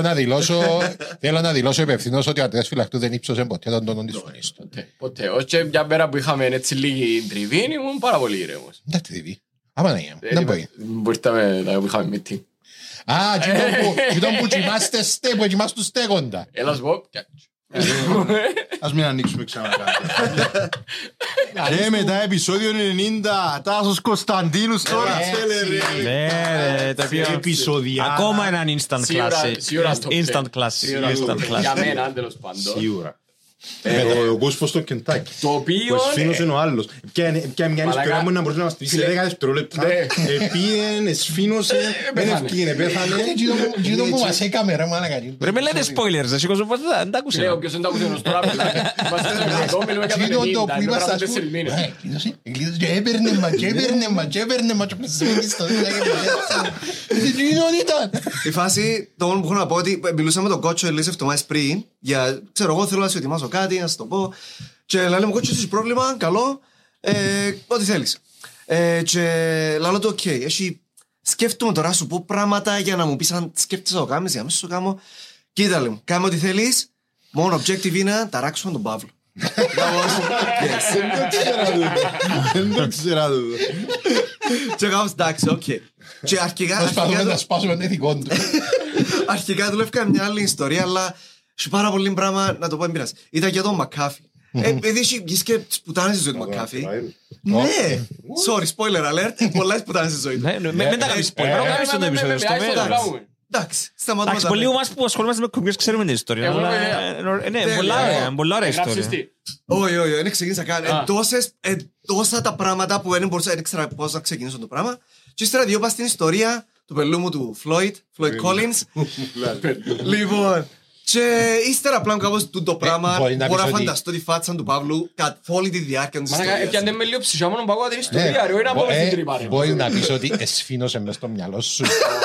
Θέλω να δηλώσω υπευθυνός ότι ο Αντρέας Φυλακτού δεν ύψωσε ποτέ τον τόνο της φωνής του. Ποτέ. Όχι μια μέρα που είχαμε έτσι λίγη τριβή ήμουν πάρα πολύ ήρεμος. Δεν τριβή. Άμα να γίναμε, δεν μπορεί. Μπορείτε να είχαμε meeting. Α, κοιτών που κοιμάστε που κοιμάστε στέγοντα. Έλα σου πω. Ας μην ανοίξουμε ξανά κάτι. Και μετά επεισόδιο ενενήντα, Τάσος Κωνσταντίνους τώρα. Ναι, το οποίο επεισόδια. Ακόμα έναν instant classic. Instant classic. Για μένα, τέλος πάντων. Σίγουρα. Ο Κόσφος στο Κεντάκι. Το οποίο... Ο Εσφήνος είναι ο άλλος. Ποια μια ιστορία μου να μπορούσε να μας τρίσει δέκα δευτερόλεπτα. Επίεν, εσφήνωσε, δεν ευκίνε, πέθανε. Γύρω που μας έκαμε ρε μάνα. Ρε με λέτε spoilers, δεν σηκώσω ποτέ, δεν τα άκουσε. Λέω, ποιος δεν τα άκουσε ενός τώρα. Είμαστε στο εκατό, μιλούμε για το ενενήντα, είναι πέρα από τέσσερις μήνες. Και έπαιρνε μα, και έπαιρνε μα, και έπαιρνε μα. Η φάση, το μόνο που έχω να πω ότι μιλούσαμε με τον κότσο Ελίσεφ το Μάης πριν, για, ξέρω εγώ θέλω να σου ετοιμάσω κάτι, να σου το πω. Και λέμε, κότσο, έχεις πρόβλημα, καλό, ε, ό,τι θέλεις. Ε, και λέω το οκ, έχει, σκέφτομαι τώρα σου πω πράγματα για να μου πεις αν σκέφτεσαι να το κάνεις, για να μην σου το κάνω. Κοίτα, λέμε, κάμε ό,τι θέλεις, μόνο objective είναι να ταράξουμε τον Παύλο. Δεν το ξέρα του. Και κάπως εντάξει, οκ. Και αρχικά... Προσπαθούμε να σπάσουμε την ηθικό του. Αρχικά δουλεύκα μια άλλη ιστορία, αλλά σου πάρα πολύ πράγμα να το πω εμπειράς. Ήταν για τον Μακάφι. Επειδή έχει βγεις και τις πουτάνες στη ζωή του Μακάφι. Ναι, sorry, spoiler alert, πολλά τις πουτάνες στη ζωή του. Μην τα κάνεις spoiler, κάνεις το επεισόδιο στο μέλλον. Εντάξει, σταματάμε. Εντάξει, πολλοί μας που ασχολούμαστε με κουμπιές ξέρουμε την ιστορία. Ναι, πολλά ωραία ιστορία. Όχι, όχι, δεν ξεκίνησα καν. Τόσα τα πράγματα που δεν μπορούσα, δεν ήξερα πώς να ξεκινήσω το πράγμα. Και ύστερα δύο πας στην ιστορία του πελού μου του Floyd, Floyd Collins. Λοιπόν, και ύστερα πλέον κάπως το πράγμα μπορώ να φανταστώ τη φάτσα του Παύλου καθ' όλη τη διάρκεια της ιστορίας. Έπιανε με λίγο ψυχιά μόνο παγώ την ιστορία, ρε, όχι να πω στην τρύπα. Μπορεί να πεις ότι εσφήνωσε μες στο μυαλό σου.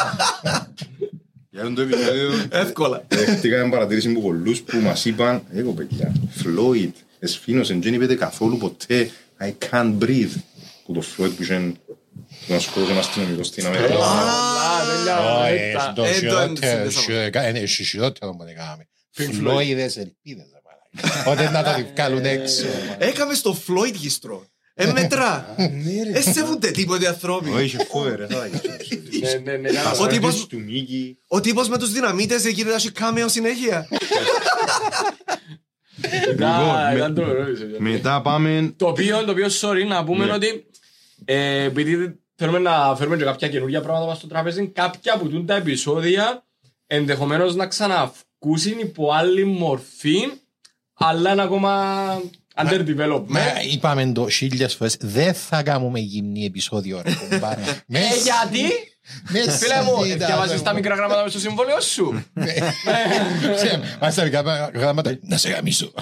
Για το επεισόδιο εύκολα. Δεχτήκαμε παρατήρηση από πολλούς που μας είπαν εγώ παιδιά, Floyd εσφήνωσε, δεν είπετε καθόλου ποτέ I can't breathe που το Floyd που είχε να σκότωσε ένα αστυνομικό στην Αμερική. Είναι χειρότερο που δεν κάναμε. Φλόιδες ελπίδες. Όταν να τα βγάλουν έξω. Έκαμε στο Floyd γιστρό. Ε, μετρά. Εσέβονται τίποτε ανθρώποι. Όχι, φόερε. Ο τύπος με τους δυναμίτες εκεί δεν έχει κάμεο συνέχεια. Λοιπόν, μετά πάμε... Το οποίο, το οποίο, sorry, να πούμε Ναι. ότι ε, επειδή θέλουμε να φέρουμε και κάποια καινούργια πράγματα μας στο τραπέζι, κάποια από τούν τα επεισόδια ενδεχομένως να ξαναυκούσουν υπό άλλη μορφή, αλλά είναι ακόμα under development. Μα είπαμε το χίλιες φορές, δεν θα κάνουμε γυμνή επεισόδιο ρε κομπάρε. Ε, γιατί? Φίλε μου, διαβάζεις τα μικρά γράμματα μες στο συμβόλαιο σου. Μας τα μικρά γράμματα, να σε γαμίσω.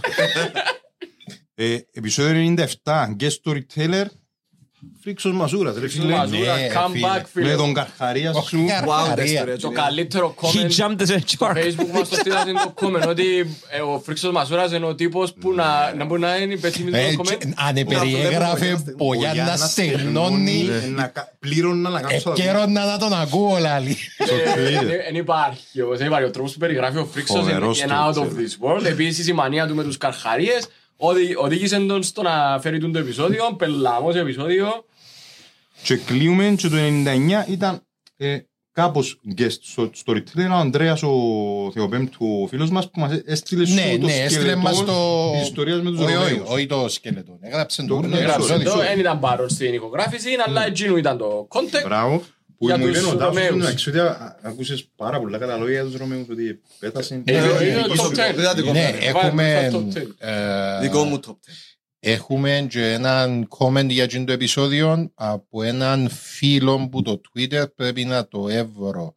Ε, επεισόδιο ενενήντα επτά, guest storyteller, Φρίξος Μασούρας, ρε φίλε. Μαζούρα, Ναι, come φίλε. back, φίλε. Με τον Καρχαρία σου. Wow, τα ιστορία Το του. καλύτερο He comment jumped the στο shark. Facebook μας το στείλατε το comment ότι ε, ο Φρίξος Μασούρας είναι ο τύπος που να, να μπορεί να είναι υπεύθυνος Ε, το comment. και- Αν περιέγραφε πογιά να στεγνώνει, Πλήρωνα να κάτσω. ευκαιρώνα να τον ακούω λάλη. Δεν υπάρχει όμως, δεν υπάρχει ο τρόπος που περιγράφει ο Φρίξος Φοβερός είναι out of τρόπος, this world. Επίσης η μανία του με τους καρχαρίες οδη- οδήγησε τον στο να φέρει τον το επεισόδιο, πελάμος επεισόδιο. Και κλείουμε και το ενενήντα εννιά ήταν ε, κάπως guest στο storyteller ο Ανδρέας ο Θεοπέμπτου ο φίλος μας που μας έστειλε Ναι, σου το ναι, έστειλε μας σκελετό το... της ιστορίας με τους Όχι, όχι, Ρωμαίους. όχι το σκελετό. Έγραψε Το το ναι, Έγραψε sorry, το, sorry. δεν ήταν παρόν στην ηχογράφηση, αλλά εκείνο ήταν το content. Μπράβο. Που Για μου τους είπε ο Τάφος Ρωμαίους. εντάξει, ότι α- ακούσες πάρα πολλά καλά λόγια για τους Ρωμαίους ότι πέτασαν. Ε, Ε, είναι ε, το ίσως- top ten. δεν θα την Ναι, κόβω. έχουμε... Βάλε στο top ten. ε, Δικό μου top ten. Έχουμε και έναν comment για αυτό το επεισόδιο από έναν φίλο που το Twitter πρέπει να το έβρω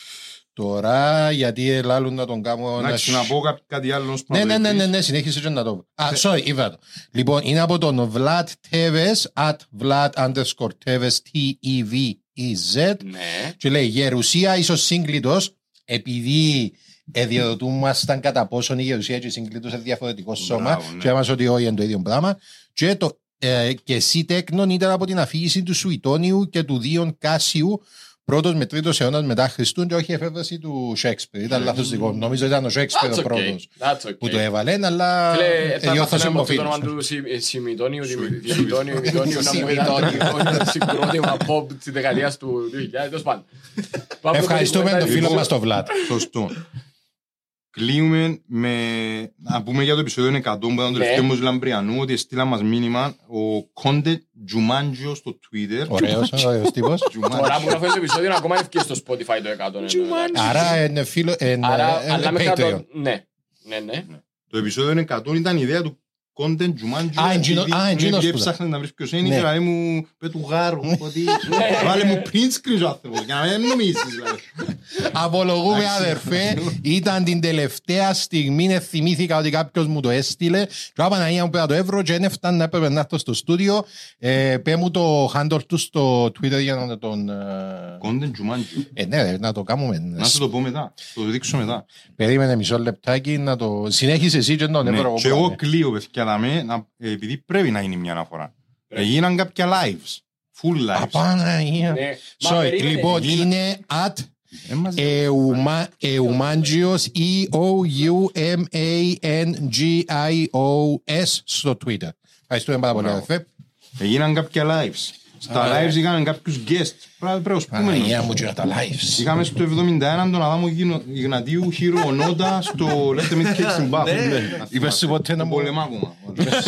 τώρα γιατί ελάλουν να τον κάνω ένα Εντάξει, να πω κά- κάτι άλλο. ως Ναι, ναι, ναι, ναι, πρωτοετής. ναι, συνέχισε και να το πω. Α, sorry, είπα το. Λοιπόν, είναι από τον Vlad Tevez, at Vlad underscore Tevez, T-E-V-E-Z, Ναι. και λέει Γερουσία ίσως σύγκλιτος, επειδή εδιοδοτούμασταν κατά πόσον η Γερουσία και η σύγκλιτος είναι διαφορετικό σώμα, Μπράβο, ναι. και έμας ότι όχι είναι το ίδιο πράγμα, και το ε, και εσύ τέκνον ήταν από την αφήγηση του Σουητόνιου και του Δίον Κάσιου, πρώτος με τρίτος αιώνας μετά Χριστούν, και όχι η εφεύρεση του Σέξπιρ. Ήταν λάθος δικό μου. Νομίζω ήταν ο Σέξπιρ That's ο okay. πρώτος That's okay. που το έβαλε, αλλά Φίλε, θα διόρθωσε μάθαμε ο από το όνομα φίλος. του Σι- ε, Σιμητόνιου, Δημη- Δημητόνιου, Μητόνιου, να μου ήταν Σιμητόνιου. το συγκρότημα pop της δεκαετίας του δύο χιλιάδες, τέλος πάντων. Πάμε Ευχαριστούμε στο τον φίλο Λοιπόν, μας τον Βλάτ. Σωστό. Κλείουμε με... Να πούμε για το επεισόδιο εκατό που ήταν το Ναι. τελευταίο μου Λαμπριανού ότι στείλα μας μήνυμα ο Κόντε Τζουμάντζιο στο Twitter. Ωραίος, ωραίος τύπος. Τζουμάντζιο. Τώρα που γράφω το επεισόδιο είναι ακόμα ευκαιρία στο Spotify το εκατό. ναι, ναι, ναι. Άρα είναι φίλο, είναι Άρα, είναι αλλά μέχρι να Patreon. το... Ναι, ναι, ναι. Το επεισόδιο εκατό ήταν η ιδέα του Κόντε Τζουμάντζιο. Α, εντζίνο- επειδή α, εντζίνος επειδή που ήταν. έψαχνε να βρει ποιος είναι Ναι. και λέει μου πέ του γάρου ότι βάλε μου print screen ο άνθρωπος για να μην νομίζεις δηλαδή. Απολογούμε Εντάξει. αδερφέ, ήταν την τελευταία στιγμή, ε, θυμήθηκα ότι κάποιος μου το έστειλε και ο Παναγία μου πέρα το ευρώ και δεν έφτανε να έπρεπε να έρθω στο στούντιο. Ε, πέ μου το handle του στο Twitter για να τον... ε, Κόντε Τζουμάντζιο. Ε, ναι, ρε, να το κάνουμε. Να σου το πω μετά. Το δείξω μετά. Περίμενε μισό λεπτάκι να το... Συνέχισε εσύ και τον Ναι, ευρώ. και εγώ κλείω παιδιά δαμέ, να- επειδή πρέπει να είναι μια αναφορά. Έγιναν κάποια lives. Full lives. Απαναγία. Ναι. Μα Sorry, περίμενε. λοιπόν, είναι at Ε, μας- Euma- Eumangio's E O U M A N G I O S στο Twitter. Ευχαριστούμε πάρα πολύ, Μπράβο. αδερφέ. Έγιναν κάποια lives. Στα lives είχαν κάποιους guests. Πρέπει πρέπει να σου πούμε. Παναγία μου και τα lives. Είχαμε στο εβδομήντα ένα τον Αδάμο Γινο- Ιγνατίου Χίρου Ονόντα στο Let the Meat Cake στην Buff. Είπες σου ποτέ να Τον μου... πολεμάκωμα.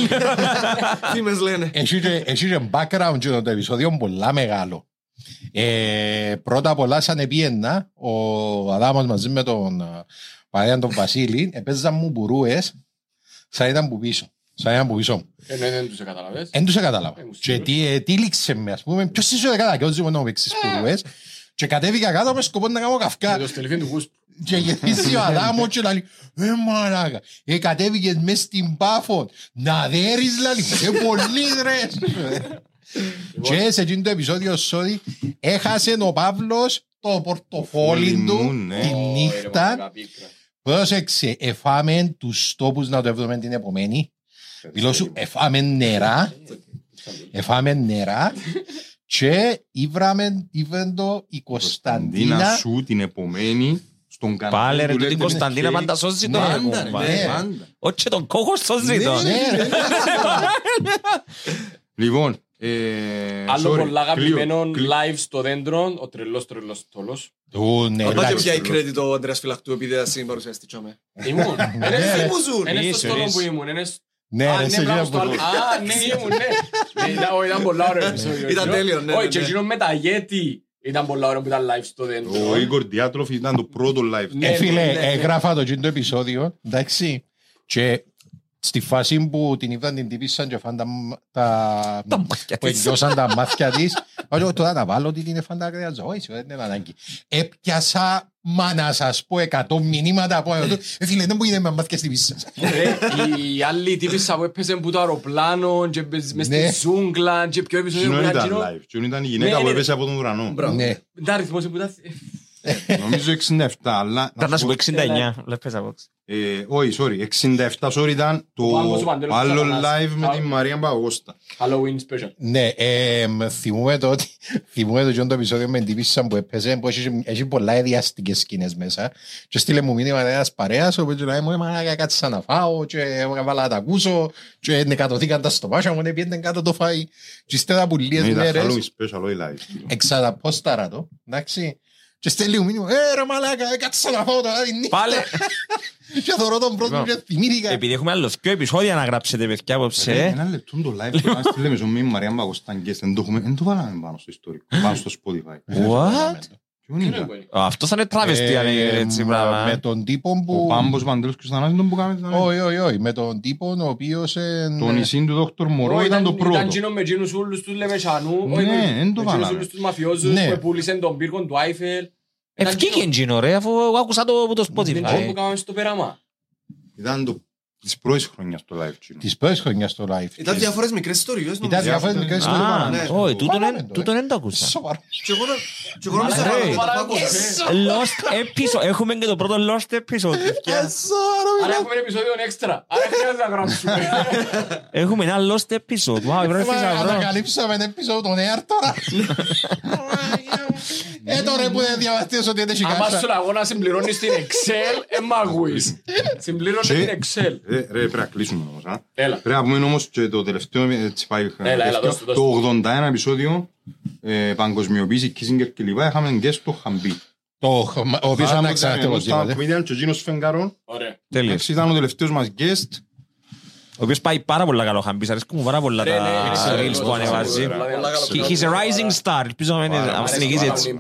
Θύμες λένε. Έχει και- έχει και background και το επεισόδιο πολλά μεγάλο. Ε, πρώτα απ' όλα σαν επίεννα, ο Αδάμος μαζί με τον α, παρέα τον Βασίλη έπαιζαν μου μπουρούες σαν ήταν που πίσω. Σαν ήταν που πίσω μου. Ε, ναι, δεν τους καταλαβες. Εν τους κατάλαβα. Ε, μου Και τι, ε, τι λήξε με, ας πούμε, ποιος είσαι κατά και όσοι μου να μου παίξεις μπουρούες. Και κατέβηκα κάτω με σκοπό να κάνω Με καυκά. το στελεφήν του Γούσπου. Και γυρίσει ο Αδάμος και λέει «Ε μαλάκα, ε κατέβηκες μες στην Πάφο, να δέρεις λαλί, ε πολύ ρε». Και σε εκείνο το επεισόδιο, sorry, έχασε ο Παύλος το πορτοφόλι μου, του ναι. τη νύχτα. Πρόσεξε, εφάμε τους τόπους να το εβδομήν την επομένη. Μιλώ σου, εφάμε νερά, εφάμε νερά και ήβραμε, ήβραν το η Κωνσταντίνα Κωνσταντίνα. σου την επομένη στον κανάλι Πάλε ρε, του του Let την the Meat Κωνσταντίνα Cake. πάντα σώζει το. Πάντα, ρε, ρε, κουμπάρε. πάντα. Όχι τον κόχο σώζει το. Ναι, ρε. Λοιπόν, Άλλο πολλά αγαπημένων live στο δέντρο, ο τρελός τρελός τόλος. Πάτε πια η credit ο Ανδρέας Φυλακτού επειδή δεν συμπαρουσιαστή τσάμε. Ήμουν. Είναι στο στόλο που ήμουν. Ναι, ρε, σε γύρω από το... Α, ναι, ήμουν, ναι. Ήταν πολλά ωραίο επεισόδιο. Ήταν τέλειο, ναι. Όχι, και εκείνο με τα Yeti ήταν πολλά ωραίο που ήταν live στο δέντρο. Ο Igor Diatrov ήταν το πρώτο live. Ε, φίλε, έγραφα το εκείνο επεισόδιο, εντάξει, και στη φάση που την είδαν την τύπησαν και φαν τα... που εγγιώσαν τα μάτια της, εγώ τώρα να βάλω ότι είναι φαν τα κρέατζα, όχι, δεν είναι ανάγκη. Έπιασα, μα να σας πω, εκατό μηνύματα από εδώ, ε, φίλε, δεν μπορεί να με μάτια στη πίστα. Η άλλη τύπησα που έπαιζε που το αεροπλάνο και μες στη ζούγκλα και ποιο επεισόδιο που ήταν live, και ήταν η γυναίκα που έπαιζε από τον ουρανό. Τα αριθμός που ήταν... Νομίζω εξήντα επτά, αλλά... Ήταν να σου πω εξήντα εννιά, λες από έξω. Όχι, sorry, εξήντα επτά, sorry, ήταν το άλλο live με την Μαρία Παγώστα. Halloween special. Ναι, θυμούμε το ότι θυμούμε το επεισόδιο με την τύπησα που έπαιζε, που έχει πολλά εδιαστικές σκηνές μέσα και στείλε μου μήνυμα ένας παρέας, ο οποίος λέει μου, «Μα κάτσα να φάω και έβαλα να τα ακούσω και νεκατωθήκαν τα στομάχια μου, πιέντε κάτω το φάι». Και ύστερα που λίγες μέρες εξαδαπόσταρα το, εντάξει. Και στέλνει μου μήνυμα, «Ε ρε μαλάκα, κάτσα να φάω τώρα την νύχτα». Πάλε. Και θωρώ τον πρώτο και θυμήθηκα. Επειδή έχουμε άλλο δύο επεισόδια να γράψετε παιδιά απόψε. Ένα λεπτό το live που στείλε με ζωή Μαρία Παγώστα και δεν το βάλαμε πάνω στο ιστορικό, πάνω στο Spotify. What? Αυτό θα είναι τράβεστη αν είναι έτσι πράγμα. Με τον τύπο που... Ο Πάμπος Παντέλος Κριστανάς τον που κάνετε. Όχι, όχι, όχι. Με τον τύπο ο οποίος... Το νησί του Δόκτωρ Μωρό ήταν το πρώτο. Ήταν γίνο με γίνους ούλους τους Λεμεσανού. Ναι, δεν το βάλαμε. Γίνους τους μαφιόζους που πούλησαν τον πύργο του Άιφελ. Ευκήκε εγγύνο ρε, αφού άκουσα το από το Spotify. Δεν που κάναμε στο πέραμα. Ήταν το... της πρώτης χρονιάς το live. Της πρώτης χρονιάς το live. Ήταν διάφορες μικρές ιστορίες. Ήταν διάφορες μικρές ιστορίες. Όχι, τούτον δεν το ακούσα. Και εγώ νόμιζα να το Lost episode. Έχουμε και το πρώτο Lost episode. Άρα έχουμε ένα επεισόδιο έξτρα. Άρα χρειάζεται να γράψουμε. Έχουμε ένα Lost episode. Ανακαλύψαμε ένα επεισόδιο των Air τώρα. Ε, τώρα που δεν διαβαστείς ότι δεν έχει κάτσα. Αν σου λαγώ να συμπληρώνεις την Excel, εμαγούεις. Συμπληρώνεις την Excel. Ρε, πρέπει να κλείσουμε όμως. Έλα. Πρέπει να πούμε όμως και το τελευταίο, το ογδόντα ένα επεισόδιο, παγκοσμιοποίηση, Kissinger και λοιπά, είχαμε και στο Χαμπί. Ο οποίος ήταν εξαρτητός. Ήταν comedian και ο Γίνος Φεγγαρών. Τέλειος. Ήταν ο τελευταίος μας guest. Ο οποίος πάει πάρα πολλά καλό Χαμπής, αρέσκουν μου πάρα πολλά τα reels που ανεβάζει. He's a rising star, ελπίζω να συνεχίζει έτσι.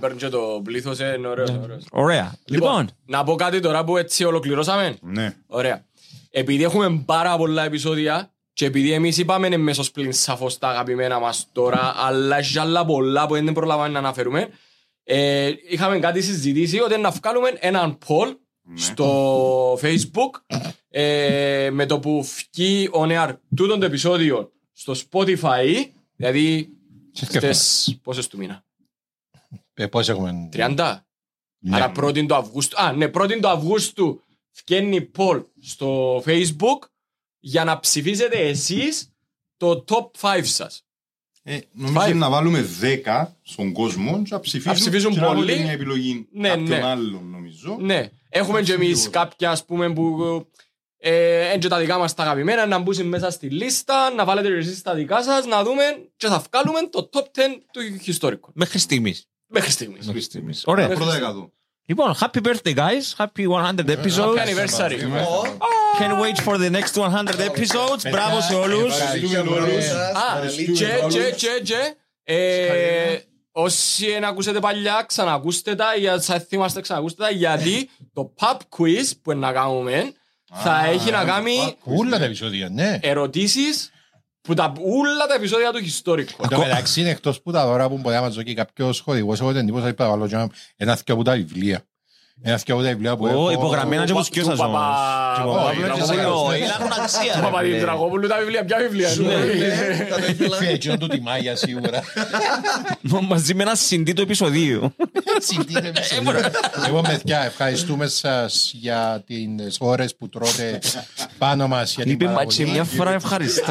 Ωραία. Λοιπόν. Να πω κάτι τώρα που έτσι ολοκληρώσαμε. Ναι. Ωραία. Επειδή έχουμε πάρα πολλά επεισόδια και επειδή εμείς είπαμε είναι μέσος πλην σαφώς τα αγαπημένα μας τώρα, αλλά έχει άλλα πολλά που δεν προλαβαίνουμε να αναφέρουμε, είχαμε κάτι συζητήσει ότι να βγάλουμε έναν poll στο Facebook ε, με το που φκεί ο νεαρ τούτον το επεισόδιο στο Spotify, δηλαδή στις πόσες του μήνα. Ε, πώς έχουμε... τριάντα. Ναι. Άρα πρώτη του Αυγούστου. Α, ναι, πρώτη του Αυγούστου φκένει poll στο Facebook για να ψηφίσετε εσείς το top πέντε σας. Ε, νομίζω να βάλουμε δέκα στον κόσμο και να ψηφίσουν, ψηφίσουν και πολύ. να βάλουμε μια επιλογή ναι, κάποιον ναι. άλλον νομίζω. Ναι, έχουμε και εμείς κάποια ας πούμε που ε, είναι και τα δικά μας τα αγαπημένα να μπουν μέσα στη λίστα, να βάλετε εσείς τα δικά σας, να δούμε και θα βγάλουμε το top δέκα του ιστορικού. Μέχρι στιγμής. Μέχρι στιγμής. Μέχρι στιγμής. Ωραία. Πρώτα εκατό. Λοιπόν, happy birthday guys, happy one hundred episodes. Happy anniversary. Can't wait for the next one hundred episodes. Μπράβο σε όλους. Α, και, και, και, και, όσοι δεν ακούσετε παλιά, ξανακούστε τα, θα θυμάστε ξανακούστε τα, γιατί το pub quiz που να κάνουμε θα έχει να κάνει όλα τα επεισόδια, ναι. ερωτήσεις που τα όλα τα επεισόδια του ιστορικού. Εν τω μεταξύ είναι εκτός που τα δώρα που μπορεί να μας δώσει κάποιος χορηγός, εγώ δεν εντύπωσα είπα βάλω ένα θκιο από τα βιβλία. Ένα θκιο από τα βιβλία που έχω... Υπογραμμένα και από σκιώσας όμως. Είναι αγωναξία. Του Παπαδημητρακόπουλου τα βιβλία, ποια βιβλία. Φύγε εκείνο του τη Μάγια σίγουρα. Μαζί με ένα συντή του επεισοδίου. Εγώ παιδιά ευχαριστούμε σας για τις ώρες που τρώτε πάνω μας. Είπε μάτσι μια φορά ευχαριστώ.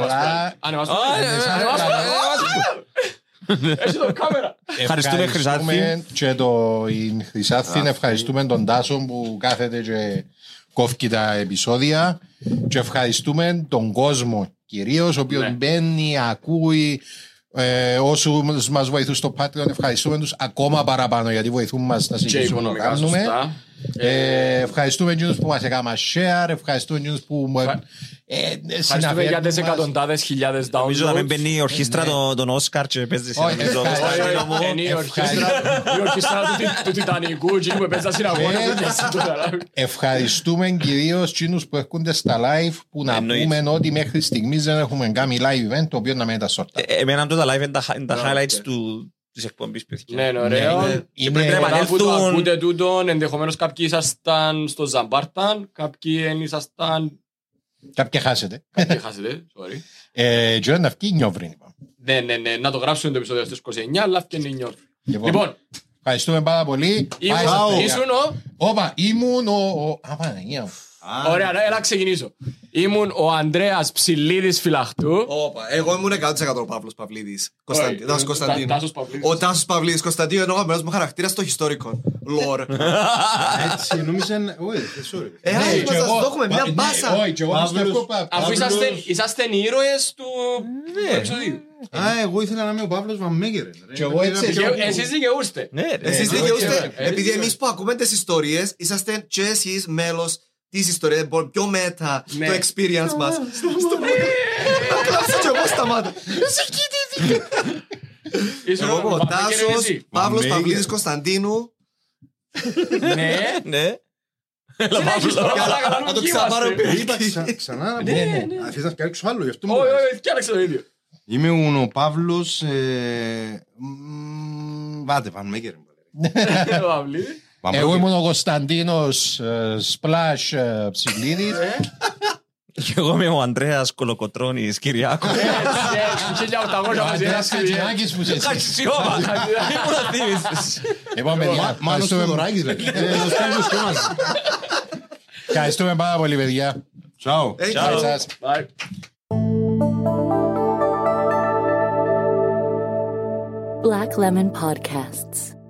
Έχει το κάμερα. Ευχαριστούμε Χρυσάθη. Και το Χρυσάθη, ευχαριστούμε τον Τάσο που κάθεται και κόφει τα επεισόδια και ευχαριστούμε τον κόσμο κυρίως ο οποίος μπαίνει, ακούει, Ε, όσους μας βοηθούν στο Patreon, ευχαριστούμε τους ακόμα παραπάνω γιατί βοηθούν μας να συνεχίσουμε να κάνουμε. Ε, ευχαριστούμε εκείνους που μας έκαναν share, ευχαριστούμε εκείνους που ε, ευχαριστούμε για τις εκατοντάδες χιλιάδες downloads. Νομίζω να μην μπαίνει η ορχήστρα των Όσκαρ και παίζει σε νομίζω. Είναι η ορχήστρα του Τιτανικού εκείνοι που παίζαν στην αγώνα. Ευχαριστούμε κυρίως εκείνους που έρχονται στα live που να πούμε ότι μέχρι στιγμής δεν έχουμε κάνει live event το οποίο να μένει τα σόρτα. Εμένα το live είναι τα highlights του της εκπομπής, παιδιά. Ναι, είναι ωραίο. Πρέπει να επανέλθουν. Που το ακούτε τούτον, ενδεχομένως κάποιοι ήσασταν στο Ζαμπάρταν, κάποιοι ήσασταν... Κάποιοι χάσετε. Κάποιοι χάσετε, sorry. Ε, και να βγει η Νιόβρη. Ναι, ναι, ναι, να το γράψουμε το επεισόδιο στις είκοσι εννιά, αλλά φτιάχνει η Νιόβρη. Λοιπόν, ευχαριστούμε πάρα πολύ. Ήσουν ο... Όπα, ήμουν ο... Α, Παναγία μου. Ωραία, έλα ξεκινήσω. Ήμουν ο Ανδρέας Ψηλίδης Φυλαχτού. Εγώ ήμουν εκατό τοις εκατό ο Παύλος Παυλίδης. Κωνσταντίνου. Τάσος Παυλίδης. Ο Τάσος Παυλίδης. Κωνσταντίνου είναι ο αγαπημένος μου χαρακτήρας στο ιστορικό. Λόρ. Έτσι, νόμιζαν... Όχι, sorry. Ε, άρα μας σας δώκουμε μια μπάσα. Αφού είσαστε οι ήρωες του επεισοδίου. Α, εγώ ήθελα να είμαι ο Παύλος Βαμμέγκερ. Εσείς δικαιούστε. Εσείς δικαιούστε. Επειδή εμείς που ακούμε τις ιστορίες, είσαστε και εσείς μέλος της ιστορίας, πιο μέτα το experience μας. Να κλάψω και εγώ σταμάτα. Εγώ ο Τάσος, Παύλος Παυλίδης Κωνσταντίνου. Ναι. Ναι. Να το ξαναπάρω Ξανά να πω. Θες να φτιάξω άλλο, γι' αυτό μου Όχι, όχι, φτιάξε το ίδιο. Είμαι ο Παύλος Βάτε Βαμμέγκερ. Εγώ ήμουν ο Κωνσταντίνος Σπλάσ Ψηλίδης. Και εγώ είμαι ο Ανδρέας Κολοκοτρώνης Κυριάκο. Ο Ανδρέας Χατζηνάκης που είσαι εσύ. Αξιώμα! Ήμουν αθήμιστης. Λοιπόν, παιδιά, Μάνος Θεοδωράκης, ρε. ευχαριστούμε πάρα πολύ, παιδιά. Ciao. Γεια σας. Bye. Black Lemon Podcasts.